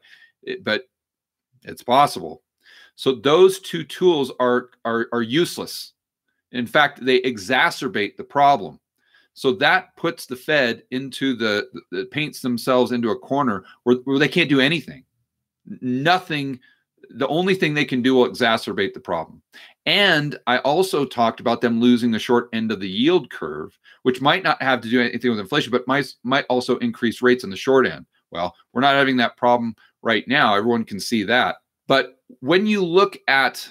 S2: it's possible. So those two tools are useless. In fact, they exacerbate the problem. So that puts the Fed into paints themselves into a corner where they can't do anything. Nothing the only thing they can do will exacerbate the problem. And I also talked about them losing the short end of the yield curve, which might not have to do anything with inflation, but might also increase rates on the short end. Well, we're not having that problem right now. Everyone can see that. But when you look at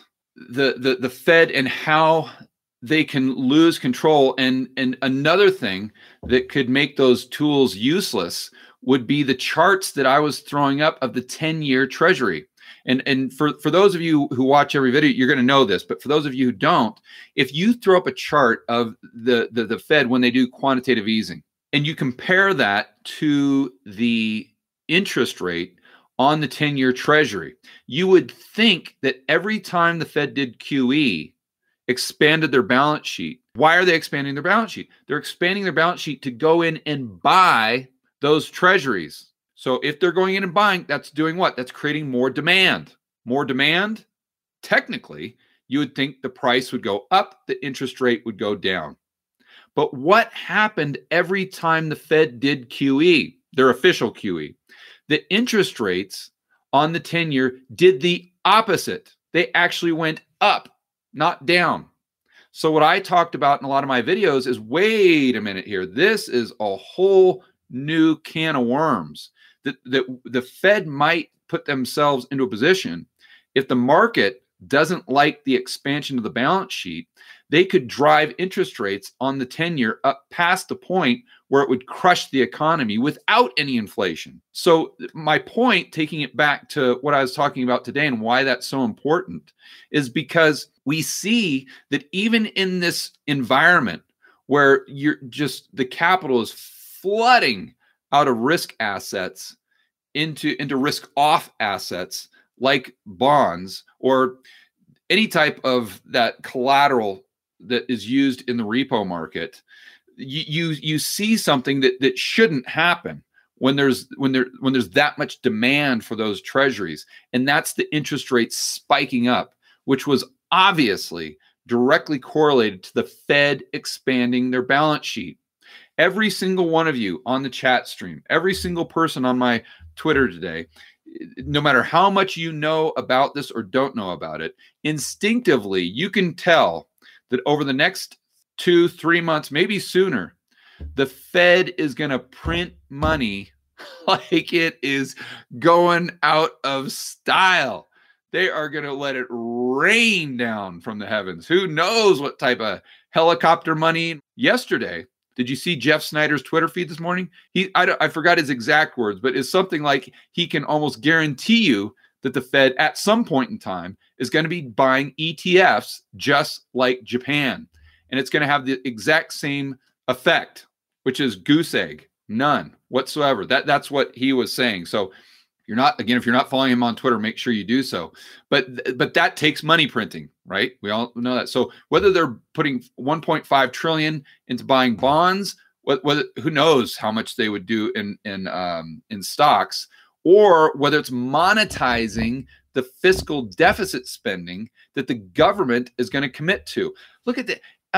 S2: the Fed and how they can lose control, and another thing that could make those tools useless would be the charts that I was throwing up of the 10-year Treasury. And for those of you who watch every video, you're going to know this. But for those of you who don't, if you throw up a chart of the Fed when they do quantitative easing, and you compare that to the interest rate on the 10-year Treasury, you would think that every time the Fed did QE, expanded their balance sheet. Why are they expanding their balance sheet? They're expanding their balance sheet to go in and buy those treasuries. So if they're going in and buying, that's doing what? That's creating more demand. More demand, technically, you would think the price would go up, the interest rate would go down. But what happened every time the Fed did QE, their official QE? The interest rates on the 10-year did the opposite. They actually went up, not down. So what I talked about in a lot of my videos is, wait a minute here. This is a whole new can of worms that the Fed might put themselves into a position. If the market doesn't like the expansion of the balance sheet, they could drive interest rates on the 10-year up past the point where it would crush the economy without any inflation. So my point, taking it back to what I was talking about today and why that's so important, is because we see that even in this environment where the capital is flooding out of risk assets into risk off assets like bonds or any type of that collateral that is used in the repo market, you see something that shouldn't happen when there's that much demand for those treasuries, and that's the interest rates spiking up, which was obviously directly correlated to the Fed expanding their balance sheet. Every single one of you on the chat stream, every single person on my Twitter today, no matter how much you know about this or don't know about it, instinctively you can tell that over the next 2-3 months, maybe sooner, the Fed is going to print money like it is going out of style. They are going to let it rain down from the heavens. Who knows what type of helicopter money? Yesterday, did you see Jeff Snyder's Twitter feed this morning? I forgot his exact words, but it's something like he can almost guarantee you that the Fed at some point in time is going to be buying ETFs just like Japan. And it's going to have the exact same effect, which is goose egg, none whatsoever. That's what he was saying. So if you're not following him on Twitter, make sure you do so. But that takes money printing, right? We all know that. So whether they're putting 1.5 trillion into buying bonds, who knows how much they would do in stocks, or whether it's monetizing the fiscal deficit spending that the government is going to commit to. Look at that.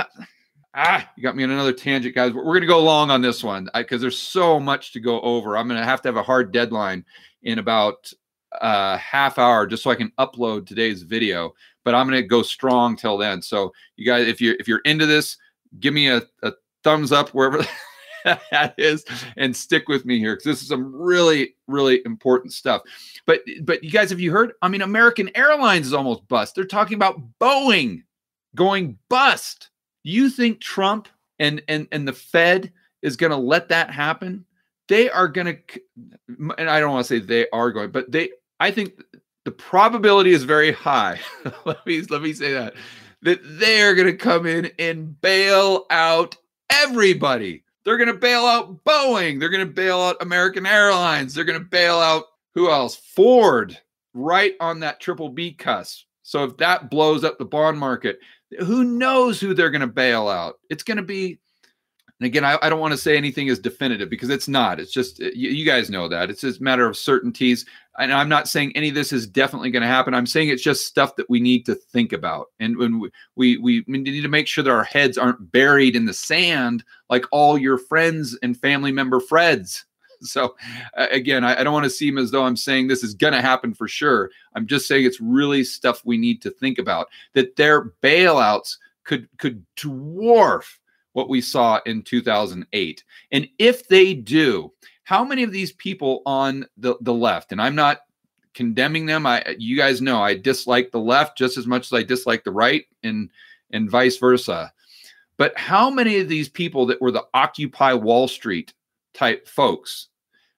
S2: You got me on another tangent, guys. We're going to go long on this one because there's so much to go over. I'm going to have a hard deadline in about a half hour just so I can upload today's video. But I'm going to go strong till then. So you guys, if you're into this, give me a thumbs up wherever that is, and stick with me here because this is some really, really important stuff. But you guys, have you heard? I mean, American Airlines is almost bust. They're talking about Boeing going bust. Do you think Trump and the Fed is going to let that happen? They are going to, and I don't want to say they are going, but I think the probability is very high. let me say that they are going to come in and bail out everybody. They're going to bail out Boeing. They're going to bail out American Airlines. They're going to bail out who else? Ford, right on that triple B cusp. So if that blows up the bond market, who knows who they're going to bail out? It's going to be, and again, I don't want to say anything is definitive because it's not. It's just, you guys know that. It's just a matter of certainties. And I'm not saying any of this is definitely going to happen. I'm saying it's just stuff that we need to think about. And when we need to make sure that our heads aren't buried in the sand like all your friends and family member Freds. So again, I don't want to seem as though I'm saying this is going to happen for sure. I'm just saying it's really stuff we need to think about, that their bailouts could dwarf what we saw in 2008. And if they do, how many of these people on the left, and I'm not condemning them, you guys know I dislike the left just as much as I dislike the right, and vice versa. But how many of these people that were the Occupy Wall Street type folks,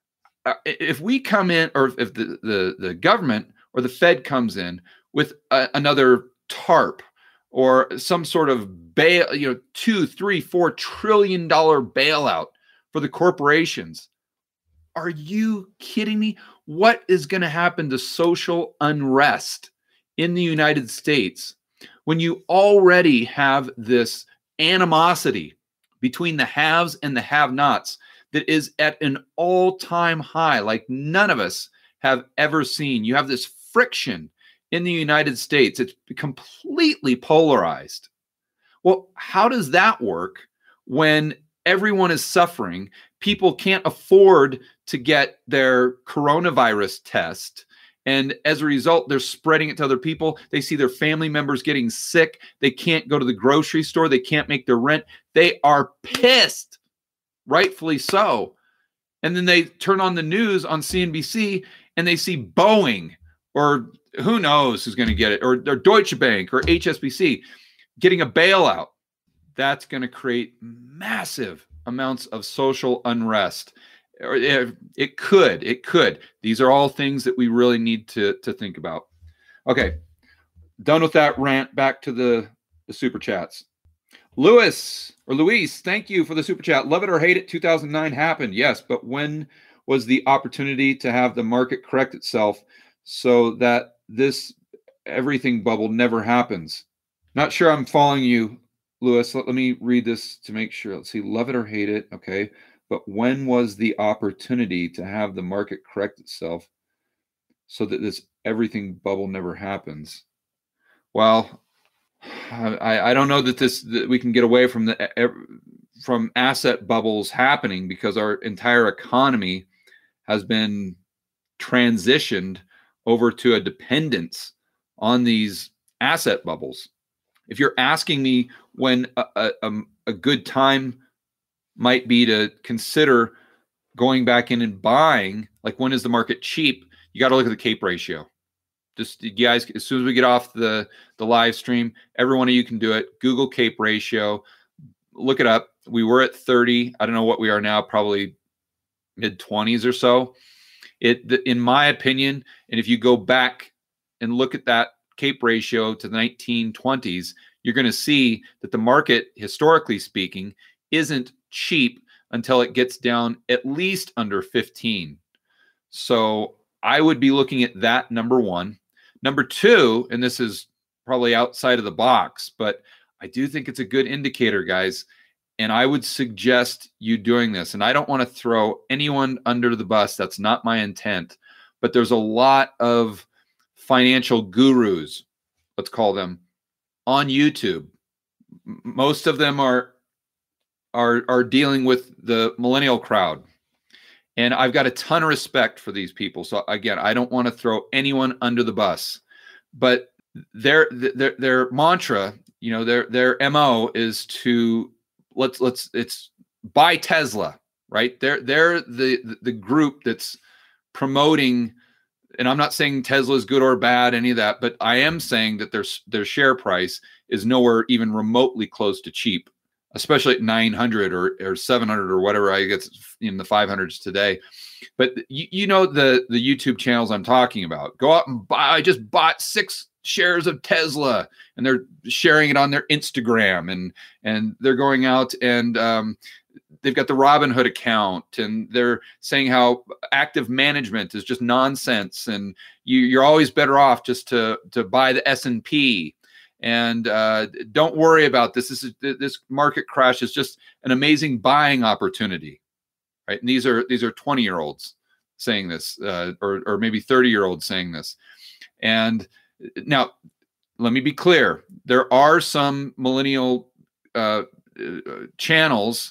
S2: if we come in, or if the government or the Fed comes in with another TARP or some sort of bail, $2, $3, $4 trillion bailout for the corporations, are you kidding me? What is going to happen to social unrest in the United States when you already have this animosity between the haves and the have-nots that is at an all-time high like none of us have ever seen? You have this friction in the United States. It's completely polarized. Well, how does that work when everyone is suffering? People can't afford to get their coronavirus test, and as a result, they're spreading it to other people. They see their family members getting sick. They can't go to the grocery store. They can't make their rent. They are pissed, rightfully so. And then they turn on the news on CNBC and they see Boeing, or who knows who's going to get it, or Deutsche Bank or HSBC getting a bailout. That's going to create massive amounts of social unrest. Or it could. These are all things that we really need to think about. Okay, done with that rant. Back to the super chats. Luis, thank you for the super chat. Love it or hate it, 2009 happened. Yes, but when was the opportunity to have the market correct itself so that this everything bubble never happens? Not sure I'm following you, Luis. Let me read this to make sure. Let's see. Love it or hate it. Okay. But when was the opportunity to have the market correct itself so that this everything bubble never happens? Well, I don't know that we can get away from asset bubbles happening, because our entire economy has been transitioned over to a dependence on these asset bubbles. If you're asking me when a good time might be to consider going back in and buying, like when is the market cheap, you got to look at the CAPE ratio. Just, you guys, as soon as we get off the live stream, every one of you can do it. Google CAPE ratio, look it up. We were at 30. I don't know what we are now, probably mid-20s or so. In my opinion, and if you go back and look at that CAPE ratio to the 1920s, you're going to see that the market, historically speaking, isn't cheap until it gets down at least under 15. So I would be looking at that, number one. Number two, and this is probably outside of the box, but I do think it's a good indicator, guys. And I would suggest you doing this. And I don't want to throw anyone under the bus. That's not my intent. But there's a lot of financial gurus, let's call them, on YouTube. Most of them are dealing with the millennial crowd. And I've got a ton of respect for these people. So again, I don't want to throw anyone under the bus. But their mantra, their MO is to it's buy Tesla, right? They're the group that's promoting, and I'm not saying Tesla is good or bad, any of that, but I am saying that their share price is nowhere even remotely close to cheap, especially at 900 or 700 or whatever. I guess in the 500s today. But the YouTube channels I'm talking about, go out and buy. I just bought 6 shares of Tesla, and they're sharing it on their Instagram, and they're going out and they've got the Robinhood account, and they're saying how active management is just nonsense, and you're always better off just to buy the S&P. And don't worry about this. This market crash is just an amazing buying opportunity, right? And these are 20-year-olds saying this, or maybe 30-year-olds saying this. And now, let me be clear: there are some millennial channels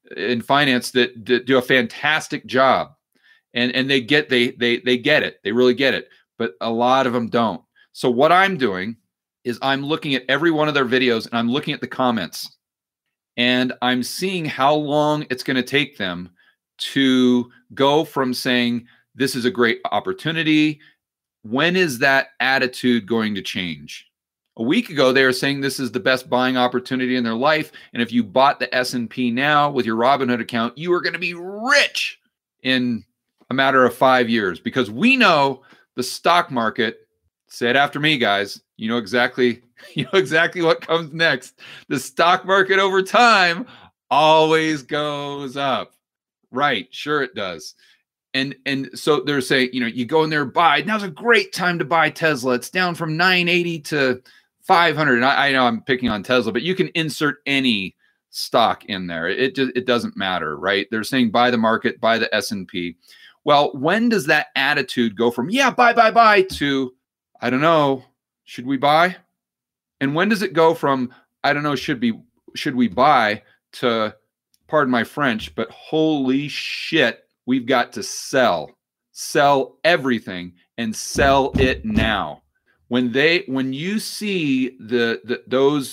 S2: in finance that do a fantastic job, and they get it. They really get it. But a lot of them don't. So what I'm doing is I'm looking at every one of their videos and I'm looking at the comments, and I'm seeing how long it's going to take them to go from saying this is a great opportunity. When is that attitude going to change? A week ago, they were saying this is the best buying opportunity in their life. And if you bought the S&P now with your Robinhood account, you are going to be rich in a matter of 5 years, because we know the stock market, say it after me, guys, you know exactly what comes next. The stock market over time always goes up. Right. Sure it does. And so they're saying, you go in there, buy. Now's a great time to buy Tesla. It's down from 980 to 500. And I know I'm picking on Tesla, but you can insert any stock in there. It doesn't matter, right? They're saying buy the market, buy the S&P. Well, when does that attitude go from, yeah, buy to, I don't know, should we buy? And when does it go from, I don't know, should we buy, to, pardon my French, but holy shit, we've got to sell everything and sell it now. When you see that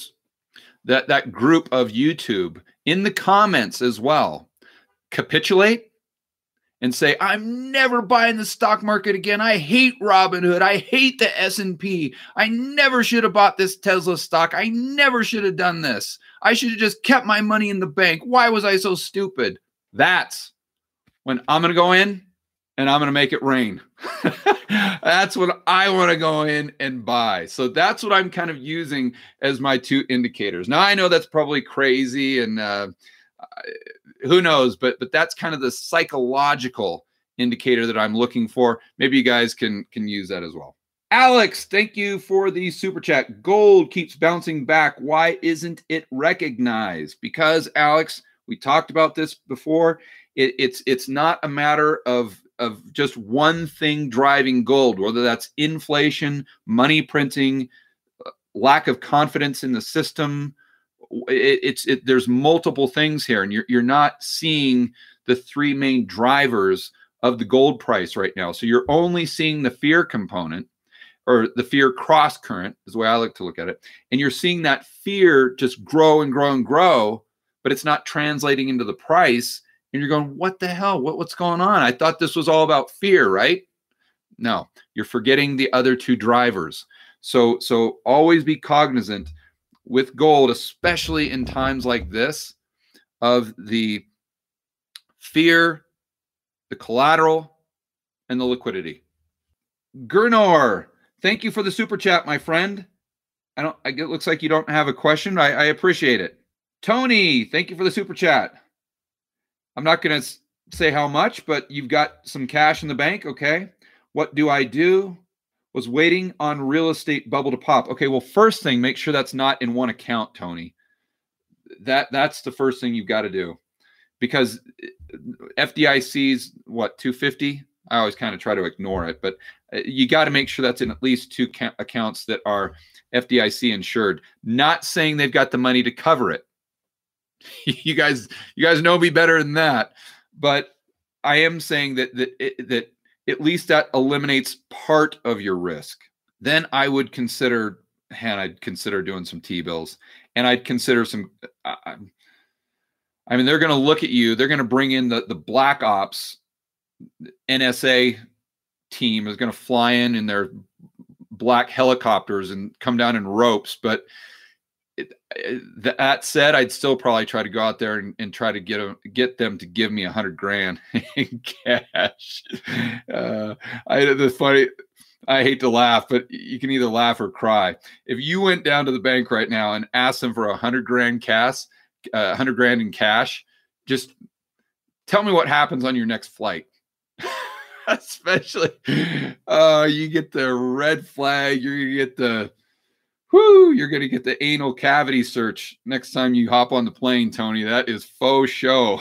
S2: group of YouTube in the comments as well capitulate and say, I'm never buying the stock market again. I hate Robinhood. I hate the S&P. I never should have bought this Tesla stock. I never should have done this. I should have just kept my money in the bank. Why was I so stupid? That's when I'm going to go in and I'm going to make it rain. That's when I want to go in and buy. So that's what I'm kind of using as my two indicators. Now, I know that's probably crazy and who knows, but that's kind of the psychological indicator that I'm looking for. Maybe you guys can use that as well. Alex, thank you for the super chat. Gold keeps bouncing back. Why isn't it recognized? Because, Alex, we talked about this before. It's not a matter of just one thing driving gold, whether that's inflation, money printing, lack of confidence in the system. There's multiple things here, and you're not seeing the three main drivers of the gold price right now. So you're only seeing the fear component, or the fear cross current is the way I like to look at it. And you're seeing that fear just grow and grow and grow, but it's not translating into the price. And you're going, what the hell? What's going on? I thought this was all about fear, right? No, you're forgetting the other two drivers. So always be cognizant with gold, especially in times like this, of the fear, the collateral, and the liquidity. Gernor, thank you for the super chat, my friend. It looks like you don't have a question. I appreciate it. Tony, thank you for the super chat. I'm not going to say how much, but you've got some cash in the bank. Okay. What do I do? Was waiting on real estate bubble to pop. Okay. Well, first thing, make sure that's not in one account, Tony. That's the first thing you've got to do, because FDIC's what, 250? I always kind of try to ignore it, but you got to make sure that's in at least two accounts that are FDIC insured. Not saying they've got the money to cover it. You guys know me better than that, but I am saying that at least that eliminates part of your risk. Then I would consider, I'd consider doing some T-bills, and I'd consider some. I mean, they're going to look at you. They're going to bring in the Black Ops NSA team is going to fly in their black helicopters and come down in ropes, but. That said, I'd still probably try to go out there and try to get them to give me $100,000 in cash. I hate to laugh, but you can either laugh or cry. If you went down to the bank right now and asked them for $100,000 in cash, just tell me what happens on your next flight. Especially, you get the red flag. You're going to get the anal cavity search next time you hop on the plane, Tony. That is faux show.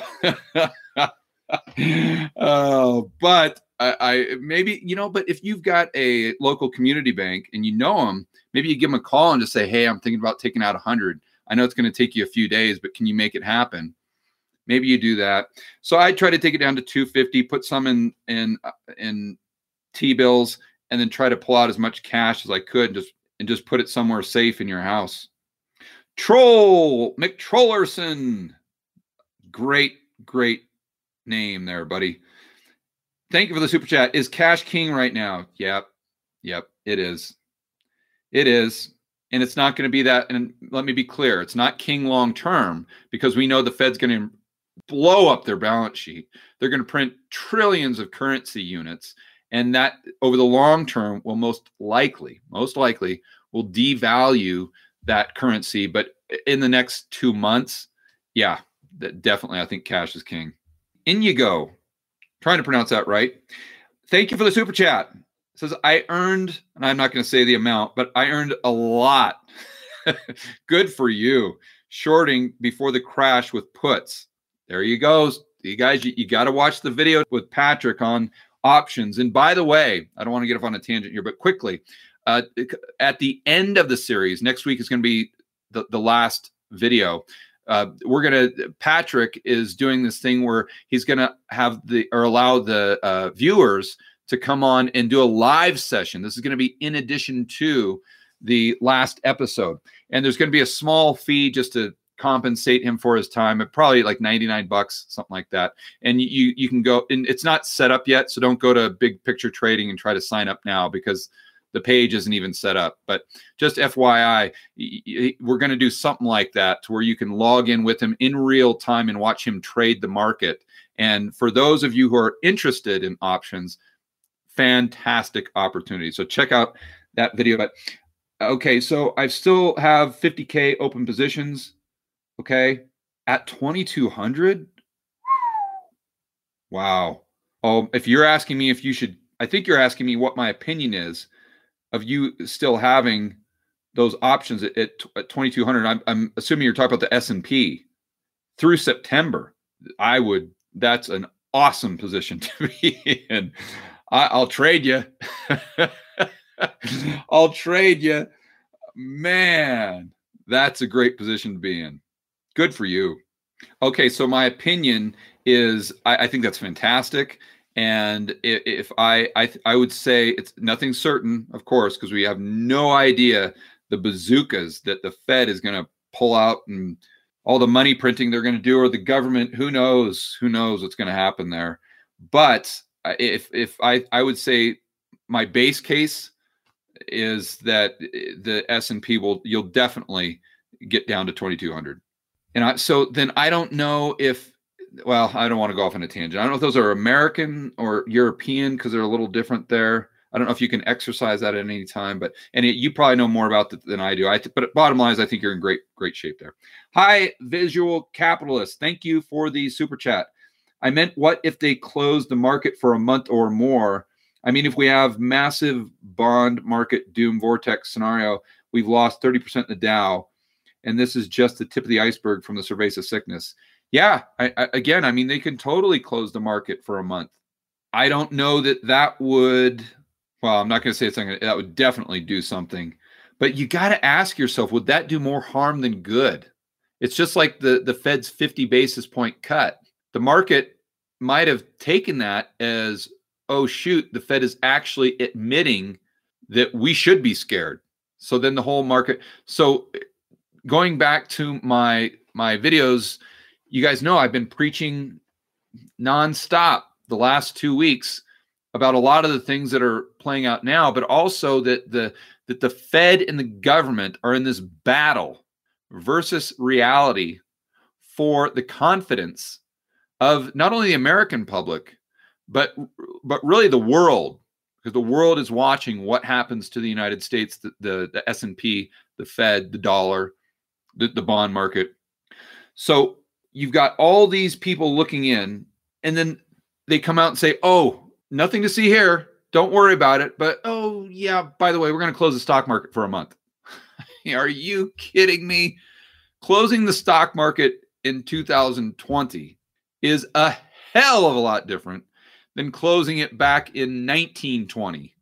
S2: But I maybe, but if you've got a local community bank and you know them, maybe you give them a call and just say, hey, I'm thinking about taking out 100. I know it's going to take you a few days, but can you make it happen? maybe you do that. So I try to take it down to 250, put some in T-bills, and then try to pull out as much cash as I could and just put it somewhere safe in your house. Troll McTrollerson. Great name there, buddy. Thank you for the super chat. Is cash king right now? Yep, it is. It is. And it's not going to be that. And let me be clear, it's not king long term, because we know the Fed's going to blow up their balance sheet. They're going to print trillions of currency units. And that over the long term will most likely will devalue that currency. But in the next 2 months, yeah, definitely I think cash is king. Inigo, trying to pronounce that right. Thank you for the super chat. It says, I earned, and I'm not going to say the amount, but I earned a lot. Good for you. Shorting before the crash with puts. There you go. You guys, you got to watch the video with Patrick on options. And by the way, I don't want to get off on a tangent here, but quickly, at the end of the series, next week is going to be the last video. Patrick is doing this thing where he's going to allow the viewers to come on and do a live session. This is going to be in addition to the last episode. And there's going to be a small fee just to compensate him for his time, at probably like $99, something like that. And you can go, and it's not set up yet, so don't go to Big Picture Trading and try to sign up now, because the page isn't even set up. But just FYI, we're going to do something like that to where you can log in with him in real time and watch him trade the market. And for those of you who are interested in options, fantastic opportunity. So check out that video. But okay, so I still have 50K open positions. Okay, at 2,200. Wow. Oh, if you're asking me if you should, I think you're asking me what my opinion is of you still having those options at 2,200. I'm assuming you're talking about the S&P through September. That's an awesome position to be in. I'll trade you. I'll trade you. Man, that's a great position to be in. Good for you. Okay, so my opinion is I think that's fantastic. And if I would say it's nothing certain, of course, because we have no idea the bazookas that the Fed is going to pull out and all the money printing they're going to do, or the government, who knows what's going to happen there. But if I would say my base case is that the S&P you'll definitely get down to 2,200. And so then I don't know if, well, I don't want to go off on a tangent. I don't know if those are American or European, because they're a little different there. I don't know if you can exercise that at any time, but you probably know more about that than I do. But bottom line is, I think you're in great shape there. Hi, Visual Capitalist. Thank you for the super chat. I meant, what if they close the market for a month or more? I mean, if we have massive bond market doom vortex scenario, we've lost 30% in the Dow, and this is just the tip of the iceberg from the cerveza sickness. Yeah, again, I mean, they can totally close the market for a month. I don't know that would, well, I'm not going to say that would definitely do something, but you got to ask yourself, would that do more harm than good? It's just like the Fed's 50 basis point cut. The market might have taken that as, oh, shoot, the Fed is actually admitting that we should be scared. So then the whole market. So going back to my videos, you guys know I've been preaching nonstop the last 2 weeks about a lot of the things that are playing out now, but also that the Fed and the government are in this battle versus reality for the confidence of not only the American public, but really the world, because the world is watching what happens to the United States, the S&P, the Fed, the dollar, the bond market. So you've got all these people looking in, and then they come out and say, oh, nothing to see here. Don't worry about it. But, oh, yeah, by the way, we're going to close the stock market for a month. Are you kidding me? Closing the stock market in 2020 is a hell of a lot different than closing it back in 1920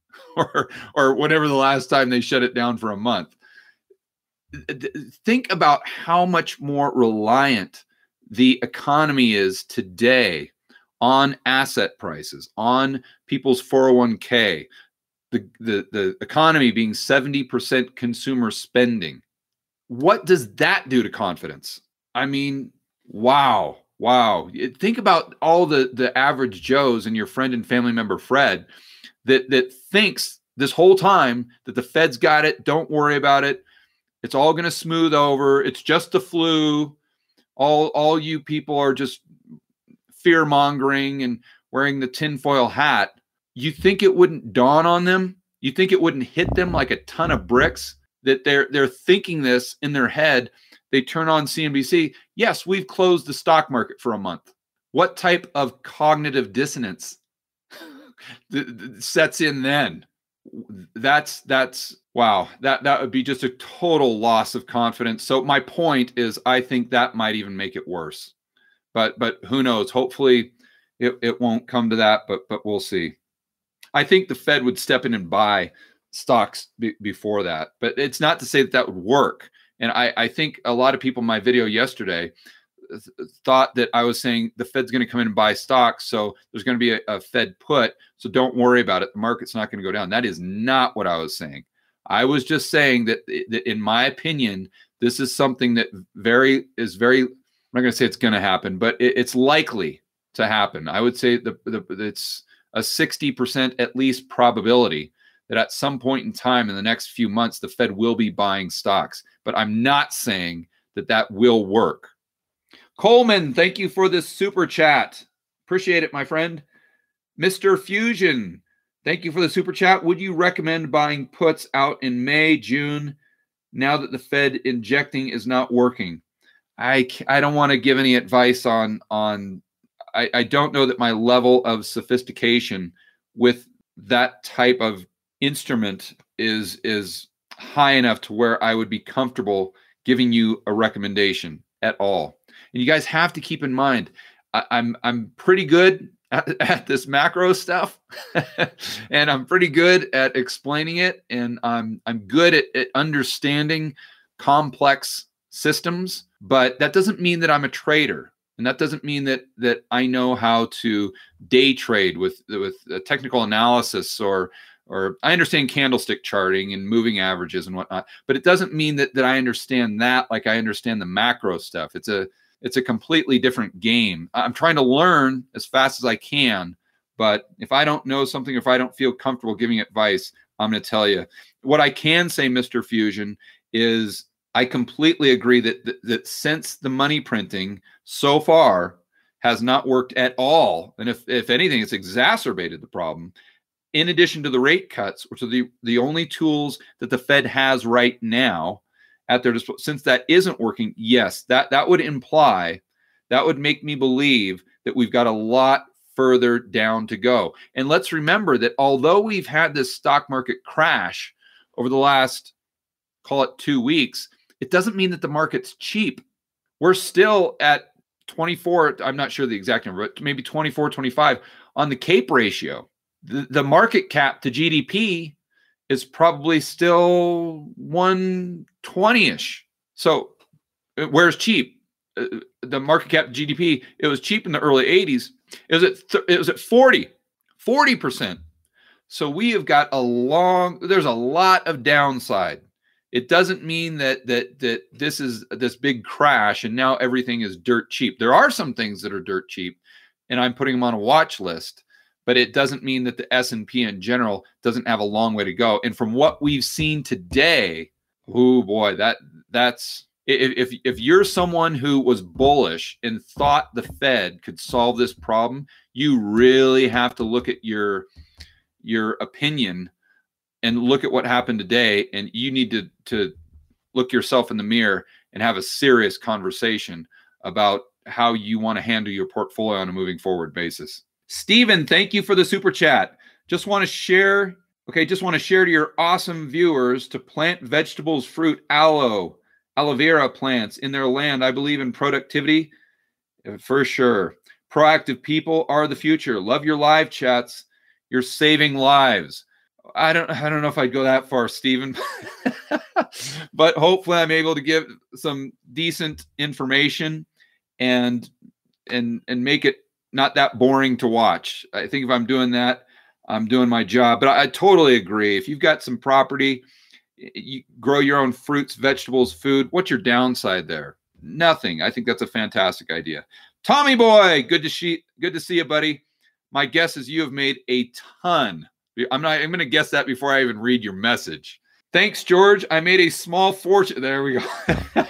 S2: or whatever the last time they shut it down for a month. Think about how much more reliant the economy is today on asset prices, on people's 401k, the economy being 70% consumer spending, what does that do to confidence? I mean, wow. Think about all the average Joes and your friend and family member Fred that thinks this whole time that the Fed's got it. Don't worry about it. It's all going to smooth over. It's just the flu. All you people are just fear mongering and wearing the tinfoil hat. You think it wouldn't dawn on them? You think it wouldn't hit them like a ton of bricks that they're thinking this in their head? They turn on CNBC. Yes, we've closed the stock market for a month. What type of cognitive dissonance sets in then? That's wow. That would be just a total loss of confidence. So my point is, I think that might even make it worse. But who knows? Hopefully it won't come to that, but we'll see. I think the Fed would step in and buy stocks before that, but it's not to say that would work. And I think a lot of people in my video yesterday thought that I was saying the Fed's going to come in and buy stocks, so there's going to be a Fed put, so don't worry about it. The market's not going to go down. That is not what I was saying. I was just saying that in my opinion, this is something that I'm not going to say it's going to happen, but it's likely to happen. I would say it's a 60% at least probability that at some point in time in the next few months, the Fed will be buying stocks. But I'm not saying that will work. Coleman, thank you for this super chat. Appreciate it, my friend. Mr. Fusion, thank you for the super chat. Would you recommend buying puts out in May, June, now that the Fed injecting is not working? I don't want to give any advice on I don't know that my level of sophistication with that type of instrument is high enough to where I would be comfortable giving you a recommendation at all. And you guys have to keep in mind, I'm pretty good at this macro stuff, and I'm pretty good at explaining it, and I'm good at understanding complex systems. But that doesn't mean that I'm a trader. And that doesn't mean that I know how to day trade with technical analysis or I understand candlestick charting and moving averages and whatnot. But it doesn't mean that I understand that like I understand the macro stuff. It's a completely different game. I'm trying to learn as fast as I can. But if I don't know something, if I don't feel comfortable giving advice, I'm going to tell you. What I can say, Mr. Fusion, is I completely agree that since the money printing so far has not worked at all, and if anything, it's exacerbated the problem, in addition to the rate cuts, which are the only tools that the Fed has right now at their disposal, since that isn't working, yes, that would imply, that would make me believe that we've got a lot further down to go. And let's remember that although we've had this stock market crash over the last, call it 2 weeks, it doesn't mean that the market's cheap. We're still at 24, I'm not sure the exact number, but maybe 24, 25 on the CAPE ratio. The market cap to GDP is probably still 120-ish. So where's cheap? The market cap to GDP, it was cheap in the early 80s. It was at 40%. So we have got there's a lot of downside. It doesn't mean that this is this big crash and now everything is dirt cheap. There are some things that are dirt cheap, and I'm putting them on a watch list, but it doesn't mean that the S&P in general doesn't have a long way to go. And from what we've seen today, oh boy, that's if you're someone who was bullish and thought the Fed could solve this problem, you really have to look at your opinion and look at what happened today, and you need to look yourself in the mirror and have a serious conversation about how you want to handle your portfolio on a moving forward basis. Steven, thank you for the super chat. Just want to share to your awesome viewers to plant vegetables, fruit, aloe vera plants in their land. I believe in productivity for sure. Proactive people are the future. Love your live chats. You're saving lives. I don't know if I'd go that far, Stephen, but hopefully I'm able to give some decent information. and make it not that boring to watch. I think if I'm doing that, I'm doing my job. But I totally agree. If you've got some property, you grow your own fruits, vegetables, food, what's your downside there? Nothing. I think that's a fantastic idea. Tommy boy, good to see you, buddy. My guess is you have made a ton. I'm going to guess that before I even read your message. Thanks, George. I made a small fortune. There we go.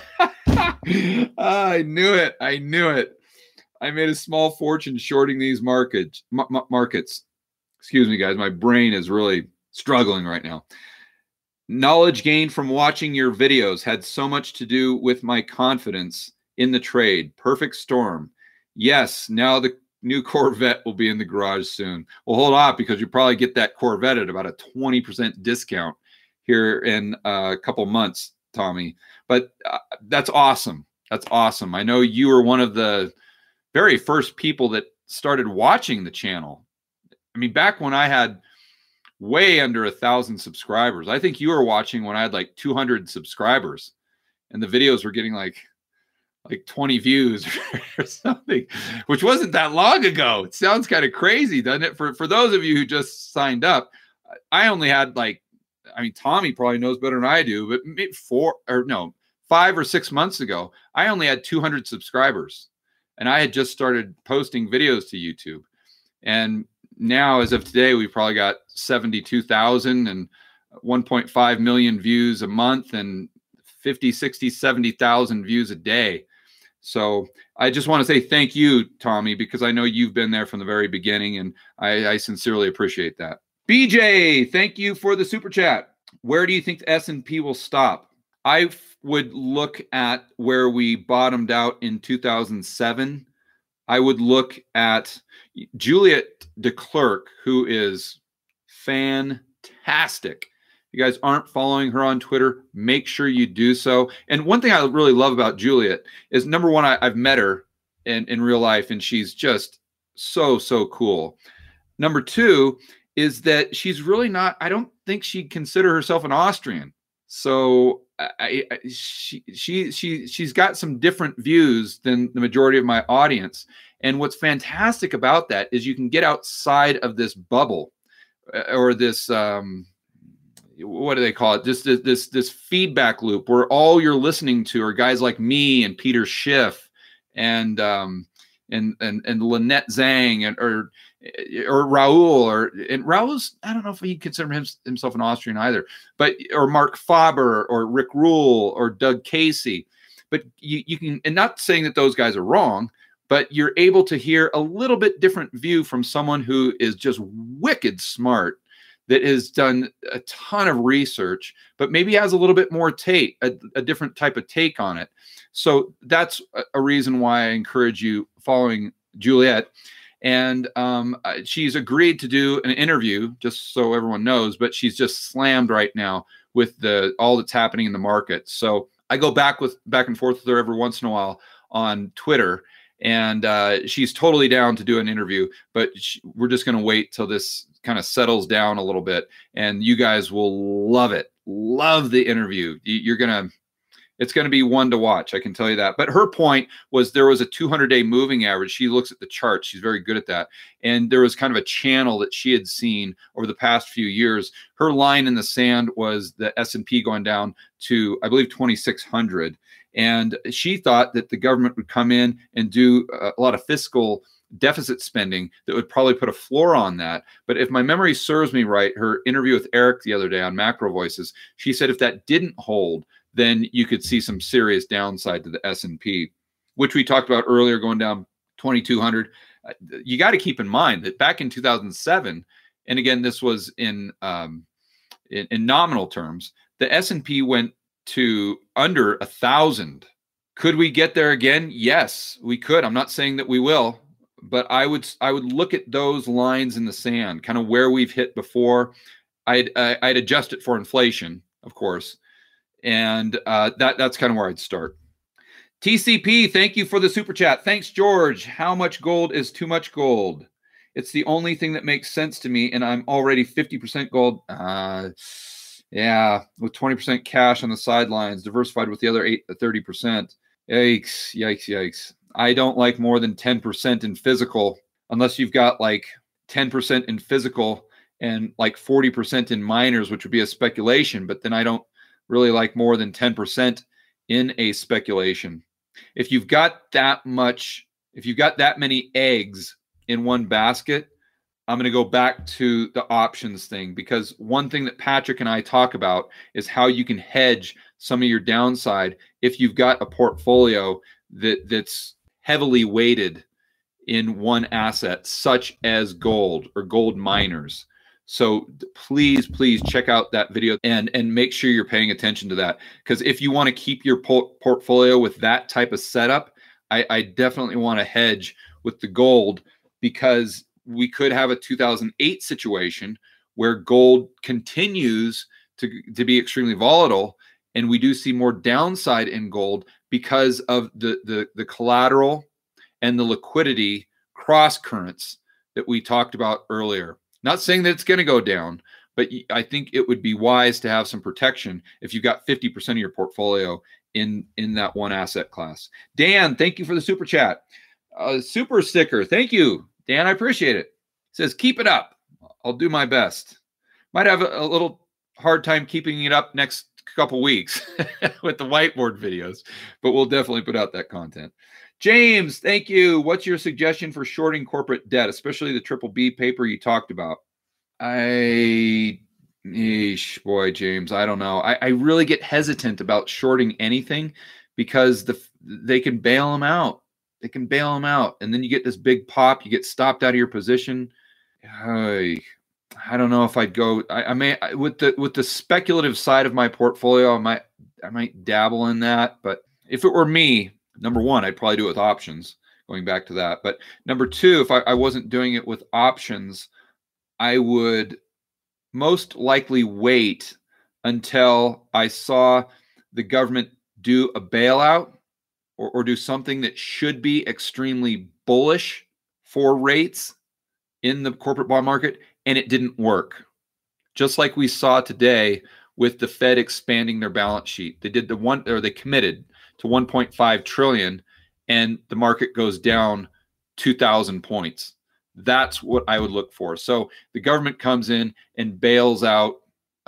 S2: I knew it. I made a small fortune shorting these markets. Excuse me, guys. My brain is really struggling right now. Knowledge gained from watching your videos had so much to do with my confidence in the trade. Perfect storm. Yes, now the new Corvette will be in the garage soon. Well, hold on, because you probably get that Corvette at about a 20% discount here in a couple months, Tommy. But that's awesome. That's awesome. I know you were one of the very first people that started watching the channel. I mean, back when I had way under 1,000 subscribers, I think you were watching when I had like 200 subscribers, and the videos were getting like 20 views or something, which wasn't that long ago. It sounds kind of crazy, doesn't it? For those of you who just signed up, I only had Tommy probably knows better than I do, but maybe 5 or 6 months ago, I only had 200 subscribers, and I had just started posting videos to YouTube. And now, as of today, we've probably got 72,000 and 1.5 million views a month and 50, 60, 70,000 views a day. So I just want to say thank you, Tommy, because I know you've been there from the very beginning, and I sincerely appreciate that. BJ, thank you for the super chat. Where do you think the S&P will stop? I would look at where we bottomed out in 2007. I would look at Juliet DeClercq, who is fantastic. If you guys aren't following her on Twitter, make sure you do so. And one thing I really love about Juliet is, number one, I've met her in real life, and she's just so cool. Number two is that she's really not, I don't think she'd consider herself an Austrian. So she's got some different views than the majority of my audience. And what's fantastic about that is you can get outside of this bubble or this, what do they call it? This feedback loop where all you're listening to are guys like me and Peter Schiff and Lynette Zhang or Raul and Raul's, I don't know if he considers himself an Austrian either, or Mark Faber or Rick Rule or Doug Casey. But you can, and not saying that those guys are wrong, but you're able to hear a little bit different view from someone who is just wicked smart, that has done a ton of research, but maybe has a little bit more a different type of take on it. So that's a reason why I encourage you following Juliet. And she's agreed to do an interview, just so everyone knows, but she's just slammed right now with all that's happening in the market. So I go back and forth with her every once in a while on Twitter, and she's totally down to do an interview, but we're just going to wait till this kind of settles down a little bit, and you guys will love it. Love the interview. It's going to be one to watch. I can tell you that. But her point was there was a 200-day moving average. She looks at the charts. She's very good at that. And there was kind of a channel that she had seen over the past few years. Her line in the sand was the S&P going down to, I believe, 2,600. And she thought that the government would come in and do a lot of fiscal deficit spending that would probably put a floor on that. But if my memory serves me right, her interview with Eric the other day on Macro Voices, she said if that didn't hold, then you could see some serious downside to the S&P, which we talked about earlier, going down 2,200. You got to keep in mind that back in 2007, and again, this was in nominal terms, the S&P went to under 1,000. Could we get there again? Yes, we could. I'm not saying that we will, but I would look at those lines in the sand, kind of where we've hit before. I'd adjust it for inflation, of course. And that's kind of where I'd start. TCP, thank you for the super chat. Thanks, George. How much gold is too much gold? It's the only thing that makes sense to me, and I'm already 50% gold. Yeah, with 20% cash on the sidelines, diversified with the other 30%. Yikes. I don't like more than 10% in physical, unless you've got like 10% in physical and like 40% in minors, which would be a speculation. But then I don't really like more than 10% in a speculation. If you've got that many eggs in one basket, I'm going to go back to the options thing, because one thing that Patrick and I talk about is how you can hedge some of your downside if you've got a portfolio that's heavily weighted in one asset, such as gold or gold miners. So please check out that video and make sure you're paying attention to that, because if you want to keep your portfolio with that type of setup, I definitely want to hedge with the gold, because we could have a 2008 situation where gold continues to be extremely volatile, and we do see more downside in gold because of the collateral and the liquidity cross currents that we talked about earlier. Not saying that it's going to go down, but I think it would be wise to have some protection if you've got 50% of your portfolio in that one asset class. Dan, thank you for the super chat. Super sticker. Thank you, Dan. I appreciate it. Says, keep it up. I'll do my best. Might have a little hard time keeping it up next couple weeks with the whiteboard videos, but we'll definitely put out that content. James, thank you. What's your suggestion for shorting corporate debt, especially the BBB paper you talked about? Boy, James, I don't know. I really get hesitant about shorting anything, because they can bail them out. They can bail them out, and then you get this big pop. You get stopped out of your position. I don't know if I'd go. I may, with the speculative side of my portfolio, I might dabble in that. But if it were me, number one, I'd probably do it with options. Going back to that, but number two, if I wasn't doing it with options, I would most likely wait until I saw the government do a bailout or do something that should be extremely bullish for rates in the corporate bond market, and it didn't work. Just like we saw today with the Fed expanding their balance sheet. They committed to 1.5 trillion, and the market goes down 2,000 points. That's what I would look for. So the government comes in and bails out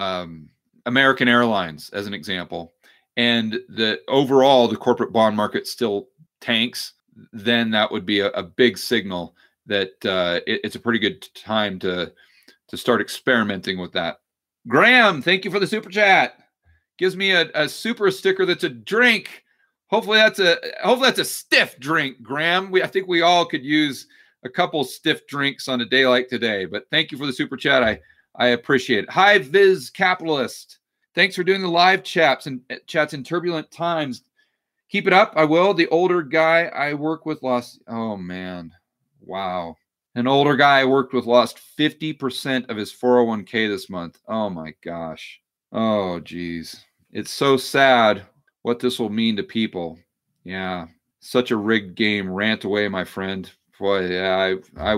S2: American Airlines, as an example, and the corporate bond market still tanks. Then that would be a big signal that it's a pretty good time to start experimenting with that. Graham, thank you for the super chat. Gives me a super sticker that's a drink. Hopefully that's a stiff drink, Graham. I think we all could use a couple stiff drinks on a day like today. But thank you for the super chat. I appreciate it. Hi, Viz Capitalist. Thanks for doing the live chats in turbulent times. Keep it up. I will. The older guy I work with lost. Oh man, wow. An older guy I worked with lost 50% of his 401k this month. Oh my gosh. Oh geez. It's so sad what this will mean to people. Yeah. Such a rigged game. Rant away, my friend. Boy, yeah,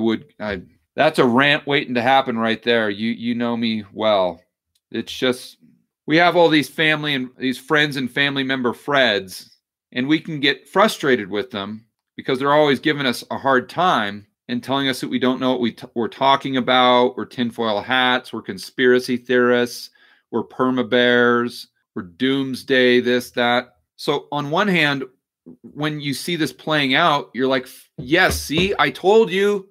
S2: that's a rant waiting to happen right there. You know me well. It's just, we have all these family and these friends and family member Freds, and we can get frustrated with them because they're always giving us a hard time and telling us that we don't know what we're talking about. We're tinfoil hats. We're conspiracy theorists. We're perma bears. We're doomsday, this, that. So on one hand, when you see this playing out, you're like, yes, see, I told you.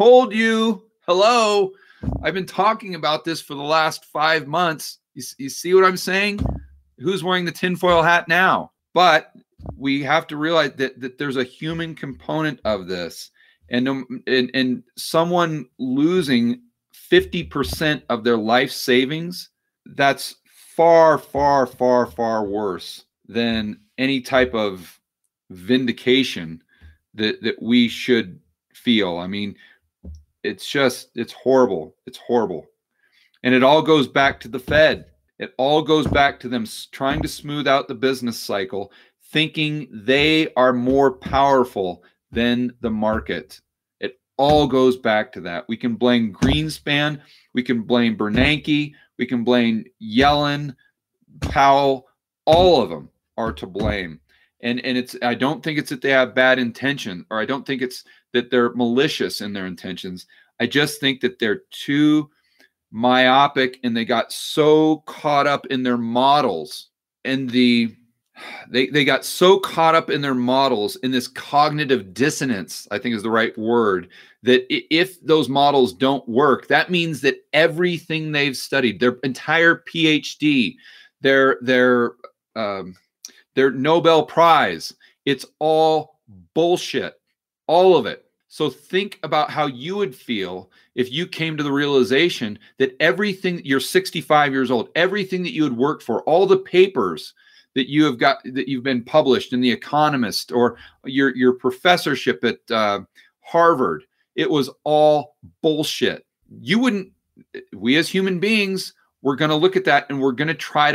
S2: Hello. I've been talking about this for the last 5 months. You see what I'm saying? Who's wearing the tinfoil hat now? But we have to realize that there's a human component of this. And someone losing 50% of their life savings, that's far, far, far, far worse than any type of vindication that we should feel. I mean, it's horrible. It's horrible. And it all goes back to the Fed. It all goes back to them trying to smooth out the business cycle, thinking they are more powerful than the market. It all goes back to that. We can blame Greenspan. We can blame Bernanke. We can blame Yellen, Powell. All of them are to blame. And I don't think it's that they have bad intention, or I don't think it's that they're malicious in their intentions. I just think that they're too myopic, and they got so caught up in their models, and they got so caught up in their models, in this cognitive dissonance, I think is the right word, that if those models don't work, that means that everything they've studied, their entire PhD, their Nobel Prize, it's all bullshit, all of it. So think about how you would feel if you came to the realization that everything, you're 65 years old, everything that you had worked for, all the papers that you have got, that you've been published in The Economist, or your professorship at Harvard, it was all bullshit. You wouldn't, we as human beings, we're going to look at that, and we're going to try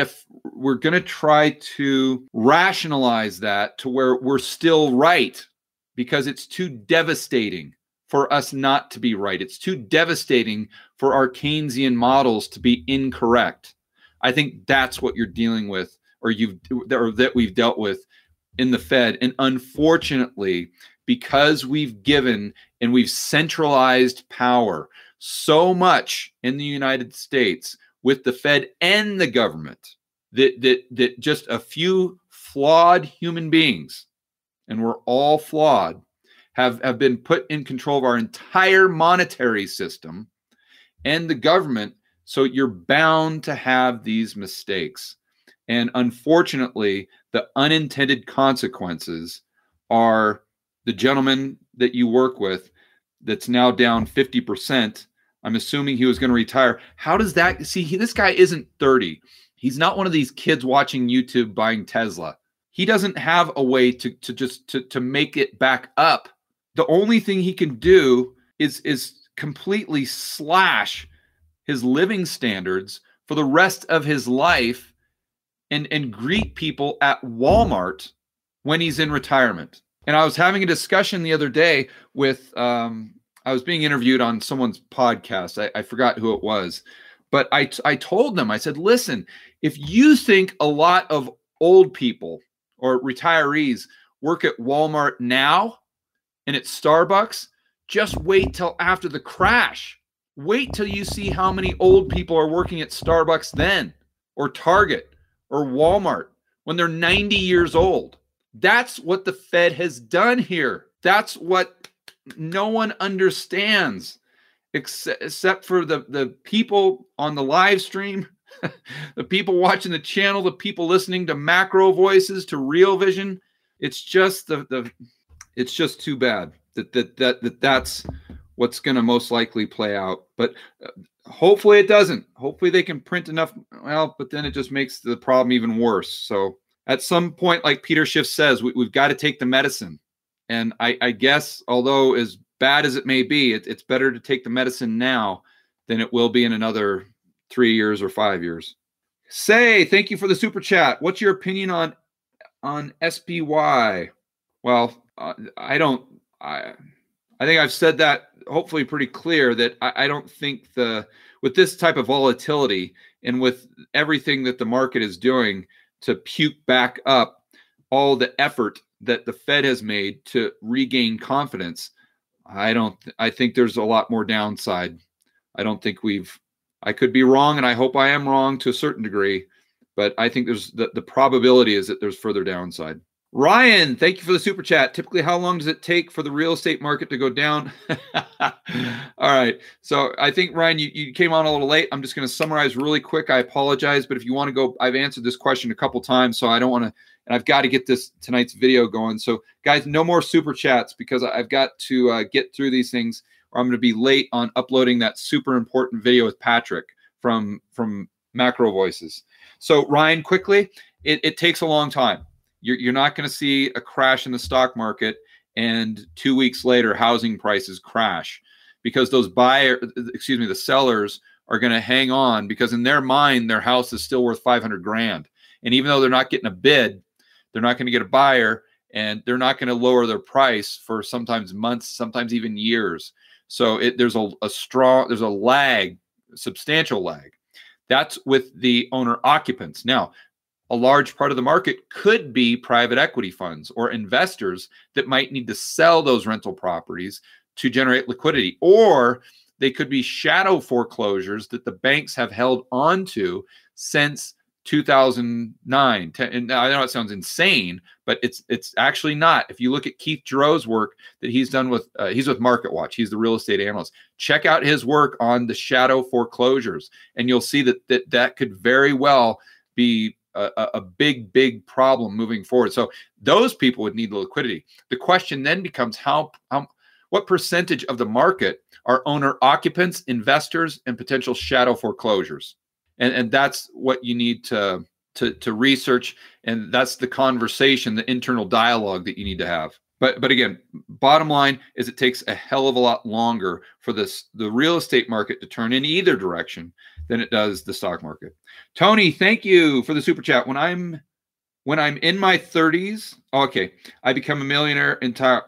S2: to rationalize that to where we're still right, because it's too devastating for us not to be right. It's too devastating for our Keynesian models to be incorrect. I think that's what you're dealing with, or that we've dealt with in the Fed. And unfortunately, because we've given and we've centralized power so much in the United States with the Fed and the government, that just a few flawed human beings, and we're all flawed, have been put in control of our entire monetary system and the government. So you're bound to have these mistakes. And unfortunately, the unintended consequences are the gentleman that you work with that's now down 50%. I'm assuming he was going to retire. How does that, see, this guy isn't 30. He's not one of these kids watching YouTube buying Tesla. He doesn't have a way to make it back up. The only thing he can do is completely slash his living standards for the rest of his life, and greet people at Walmart when he's in retirement. And I was having a discussion the other day with, I was being interviewed on someone's podcast. I forgot who it was, but I told them, I said, listen, if you think a lot of old people or retirees work at Walmart now and at Starbucks, just wait till after the crash. Wait till you see how many old people are working at Starbucks then, or Target, or Walmart when they're 90 years old. That's what the Fed has done here. That's what no one understands, except for the people on the live stream, the people watching the channel, the people listening to Macro Voices, to Real Vision. It's just it's just too bad that's what's going to most likely play out. But hopefully it doesn't. Hopefully they can print enough. Well, but then it just makes the problem even worse. So at some point, like Peter Schiff says, we've got to take the medicine. And I guess, although as bad as it may be, it's better to take the medicine now than it will be in another 3 years or 5 years. Say, thank you for the super chat. What's your opinion on SPY? Well, I think I've said that hopefully pretty clear, that I don't think with this type of volatility and with everything that the market is doing to puke back up all the effort that the Fed has made to regain confidence, I think there's a lot more downside. I don't think I could be wrong, and I hope I am wrong to a certain degree, but I think there's the probability is that there's further downside. Ryan, thank you for the super chat. Typically, how long does it take for the real estate market to go down? All right. So I think, Ryan, you came on a little late. I'm just going to summarize really quick. I apologize, but if you want to go, I've answered this question a couple times, so I don't want to, and I've got to get tonight's video going. So guys, no more super chats, because I've got to get through these things, or I'm going to be late on uploading that super important video with Patrick from Macro Voices. So Ryan, quickly, it takes a long time. You're not going to see a crash in the stock market and 2 weeks later housing prices crash, because the sellers are going to hang on, because in their mind, their house is still worth $500,000. And even though they're not getting a bid, they're not going to get a buyer, and they're not going to lower their price for sometimes months, sometimes even years. So there's a lag, substantial lag. That's with the owner occupants. Now, a large part of the market could be private equity funds or investors that might need to sell those rental properties to generate liquidity, or they could be shadow foreclosures that the banks have held onto since 2009. And I know it sounds insane, but it's actually not. If you look at Keith Giroux's work that he's done with, he's with MarketWatch. He's the real estate analyst. Check out his work on the shadow foreclosures, and you'll see that could very well be a big problem moving forward. So those people would need the liquidity. The question then becomes what percentage of the market are owner occupants, investors, and potential shadow foreclosures? And that's what you need to research, and that's the conversation, the internal dialogue that you need to have. But again, bottom line is it takes a hell of a lot longer for the real estate market to turn in either direction than it does the stock market. Tony, thank you for the super chat. When I'm in my 30s, okay, I become a millionaire entire.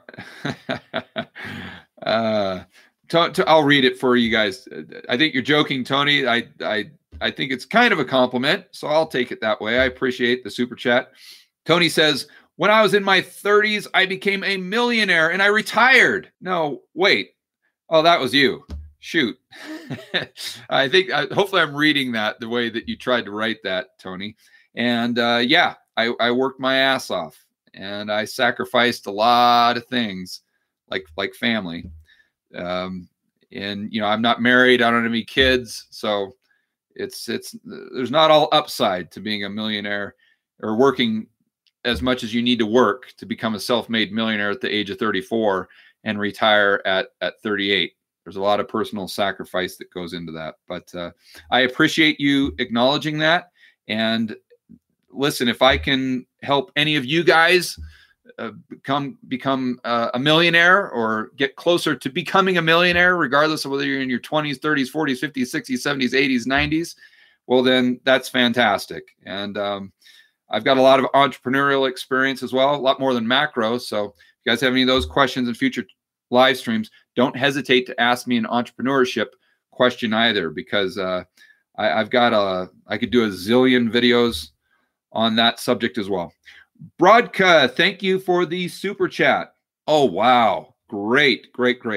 S2: I'll read it for you guys. I think you're joking, Tony. I think it's kind of a compliment, so I'll take it that way. I appreciate the super chat. Tony says, when I was in my 30s, I became a millionaire and I retired. No, wait. Oh, that was you. Shoot. I think, hopefully I'm reading that the way that you tried to write that, Tony. And yeah, I worked my ass off and I sacrificed a lot of things like family. And, I'm not married. I don't have any kids. So there's not all upside to being a millionaire or working as much as you need to work to become a self-made millionaire at the age of 34 and retire at 38. There's a lot of personal sacrifice that goes into that. But I appreciate you acknowledging that. And listen, if I can help any of you guys become a millionaire or get closer to becoming a millionaire, regardless of whether you're in your 20s, 30s, 40s, 50s, 60s, 70s, 80s, 90s, well, then that's fantastic. And I've got a lot of entrepreneurial experience as well, a lot more than macro. So if you guys have any of those questions in future live streams, don't hesitate to ask me an entrepreneurship question either, because I could do a zillion videos on that subject as well. Brodka, thank you for the super chat. Oh, wow. Great.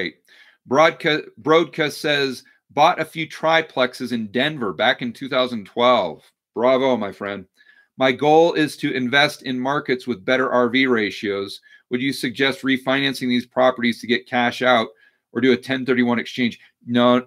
S2: Brodka says, bought a few triplexes in Denver back in 2012. Bravo, my friend. My goal is to invest in markets with better RV ratios. Would you suggest refinancing these properties to get cash out or do a 1031 exchange? No.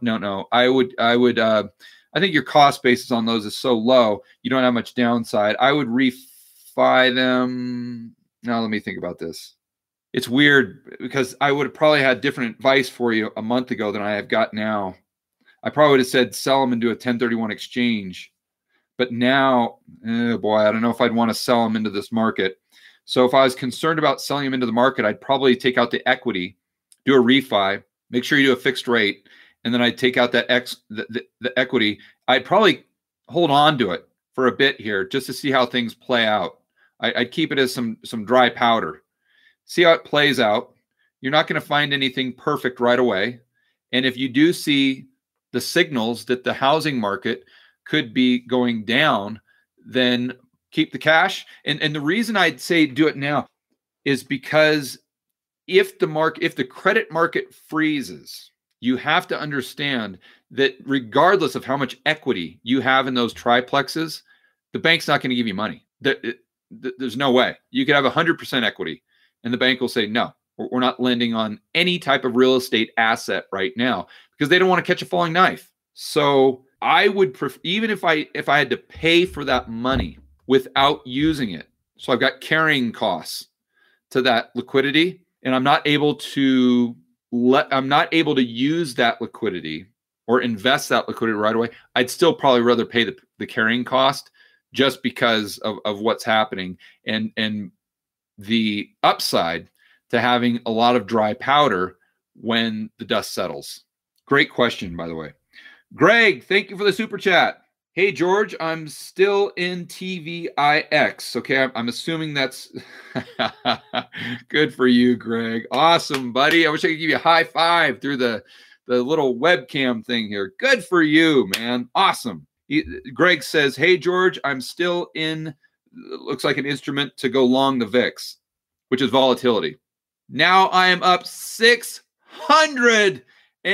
S2: I think your cost basis on those is so low, you don't have much downside. I would refi them. Now, let me think about this. It's weird because I would have probably had different advice for you a month ago than I have got now. I probably would have said sell them and do a 1031 exchange. But now, boy, I don't know if I'd want to sell them into this market. So if I was concerned about selling them into the market, I'd probably take out the equity, do a refi, make sure you do a fixed rate, and then I'd take out that the equity. I'd probably hold on to it for a bit here just to see how things play out. I'd keep it as some dry powder. See how it plays out. You're not going to find anything perfect right away. And if you do see the signals that the housing market could be going down, then keep the cash. And the reason I'd say do it now is because if the credit market freezes, you have to understand that regardless of how much equity you have in those triplexes, the bank's not going to give you money. There's no way. You could have 100% equity and the bank will say, no, we're not lending on any type of real estate asset right now because they don't want to catch a falling knife. So I would even if I had to pay for that money without using it. So I've got carrying costs to that liquidity, and I'm not able to use that liquidity or invest that liquidity right away. I'd still probably rather pay the carrying cost just because of what's happening and the upside to having a lot of dry powder when the dust settles. Great question, by the way. Greg, thank you for the super chat. Hey, George, I'm still in TVIX. Okay, I'm assuming that's good for you, Greg. Awesome, buddy. I wish I could give you a high five through the little webcam thing here. Good for you, man. Awesome. Greg says, hey, George, I'm still in looks like an instrument to go long the VIX, which is volatility. Now I am up 650%.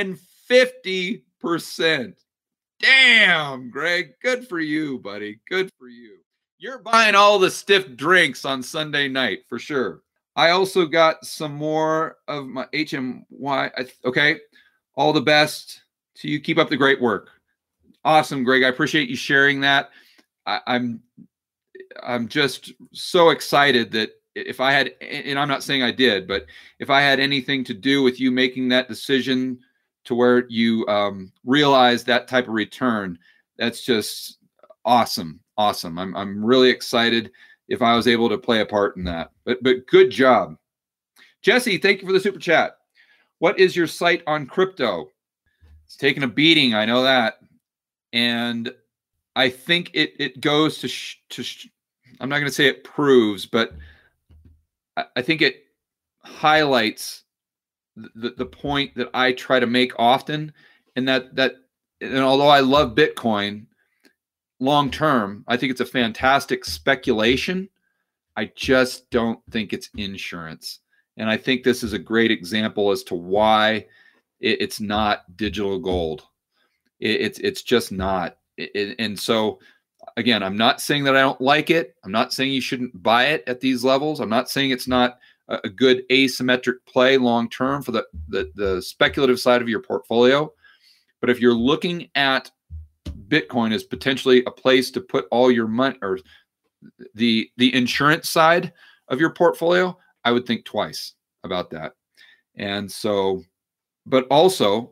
S2: Damn, Greg, good for you, buddy. Good for you. You're buying all the stiff drinks on Sunday night for sure. I also got some more of my HMY. Okay, all the best to you. Keep up the great work. Awesome, Greg. I appreciate you sharing that. I'm just so excited that if I had, and I'm not saying I did, but if I had anything to do with you making that decision to where you realize that type of return, that's just awesome. Awesome. I'm really excited if I was able to play a part in that. But good job. Jesse, thank you for the super chat. What is your sight on crypto? It's taking a beating, I know that. And I think it goes to I'm not going to say it proves, but I think it highlights the point that I try to make often, and and although I love Bitcoin long term, I think it's a fantastic speculation. I just don't think it's insurance. And I think this is a great example as to why it's not digital gold. It's just not. And so, again, I'm not saying that I don't like it. I'm not saying you shouldn't buy it at these levels. I'm not saying it's not a good asymmetric play long term for the speculative side of your portfolio. But if you're looking at Bitcoin as potentially a place to put all your money, or the insurance side of your portfolio, I would think twice about that. And so, but also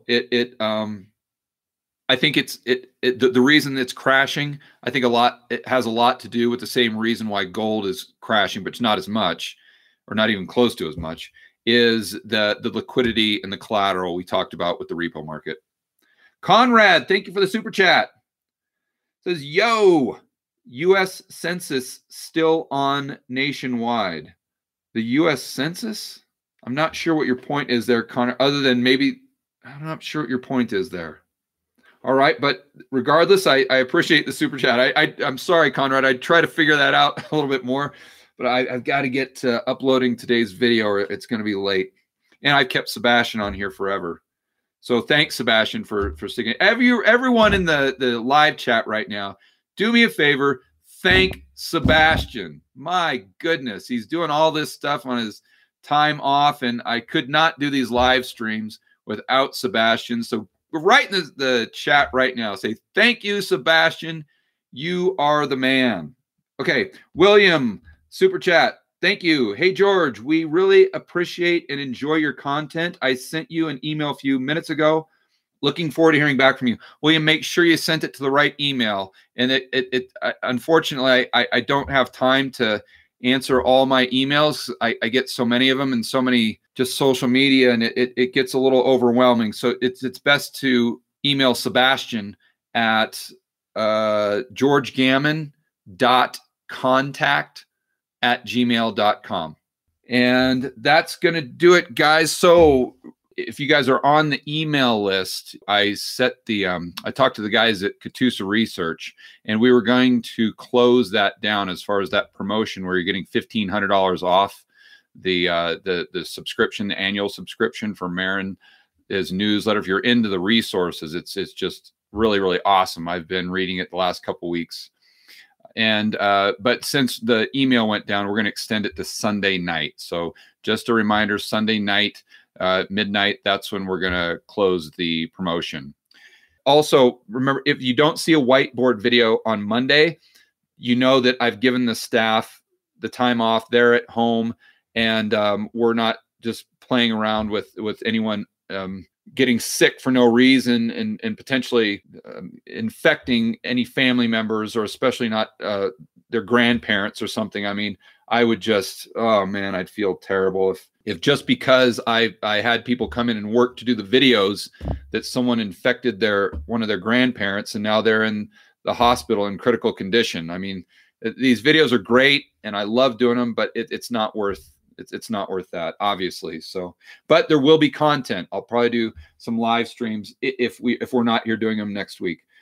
S2: I think the reason it's crashing, I think it has a lot to do with the same reason why gold is crashing, but it's not as much, or not even close to as much, is the liquidity and the collateral we talked about with the repo market. Conrad, thank you for the super chat. Says, yo, U.S. Census still on nationwide. The U.S. Census? I'm not sure what your point is there, Connor, other than maybe, I'm not sure what your point is there. All right, but regardless, I appreciate the super chat. I'm sorry, Conrad. I try to figure that out a little bit more, but I've got to get to uploading today's video or it's going to be late. And I've kept Sebastian on here forever. So thanks, Sebastian, for sticking. Everyone in the live chat right now, do me a favor. Thank Sebastian. My goodness, he's doing all this stuff on his time off, and I could not do these live streams without Sebastian. So write in the chat right now. Say, thank you, Sebastian. You are the man. Okay, William, super chat. Thank you. Hey, George, we really appreciate and enjoy your content. I sent you an email a few minutes ago. Looking forward to hearing back from you. William, make sure you sent it to the right email. And unfortunately, I don't have time to answer all my emails. I get so many of them and so many just social media, and it gets a little overwhelming. So it's best to email Sebastian at georgegammon.contact@gmail.com. And that's going to do it, guys. So if you guys are on the email list, I talked to the guys at Katusa Research, and we were going to close that down as far as that promotion where you're getting $1,500 off the subscription, the annual subscription for Marin, his newsletter. If you're into the resources, it's just really, really awesome. I've been reading it the last couple weeks. And but since the email went down, we're going to extend it to Sunday night. So just a reminder, Sunday night, midnight, that's when we're going to close the promotion. Also, remember, if you don't see a whiteboard video on Monday, you know that I've given the staff the time off. They're at home, and we're not just playing around with anyone getting sick for no reason and potentially infecting any family members, or especially not their grandparents or something. I mean, I would just, oh man, I'd feel terrible if just because I had people come in and work to do the videos that someone infected one of their grandparents and now they're in the hospital in critical condition. I mean, these videos are great and I love doing them, but it's not worth that, obviously. So, but there will be content. I'll probably do some live streams if we're not here doing them next week.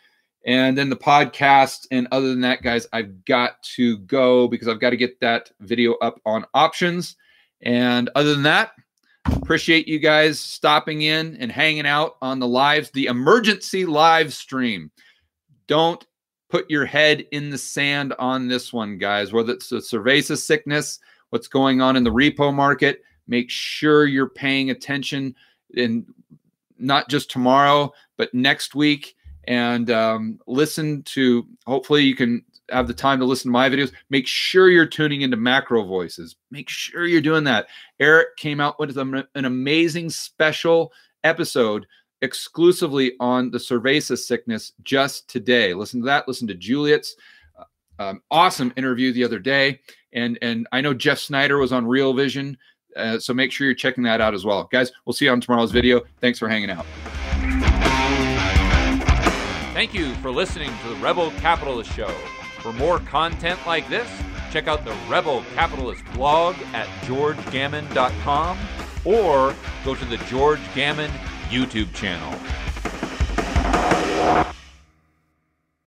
S2: and then the podcast. And other than that, guys, I've got to go because I've got to get that video up on options. And other than that, appreciate you guys stopping in and hanging out on the lives, the emergency live stream. Don't put your head in the sand on this one, guys. Whether it's the cerveza sickness, what's going on in the repo market, make sure you're paying attention, and not just tomorrow, but next week. And listen to, hopefully you can have the time to listen to my videos. Make sure you're tuning into Macro Voices. Make sure you're doing that. Eric came out with an amazing special episode exclusively on the cerveza sickness just today. Listen to that. Listen to Juliet's awesome interview the other day. And I know Jeff Snyder was on Real Vision. So make sure you're checking that out as well. Guys, we'll see you on tomorrow's video. Thanks for hanging out.
S1: Thank you for listening to the Rebel Capitalist Show. For more content like this, check out the Rebel Capitalist blog at georgegammon.com or go to the George Gammon YouTube channel.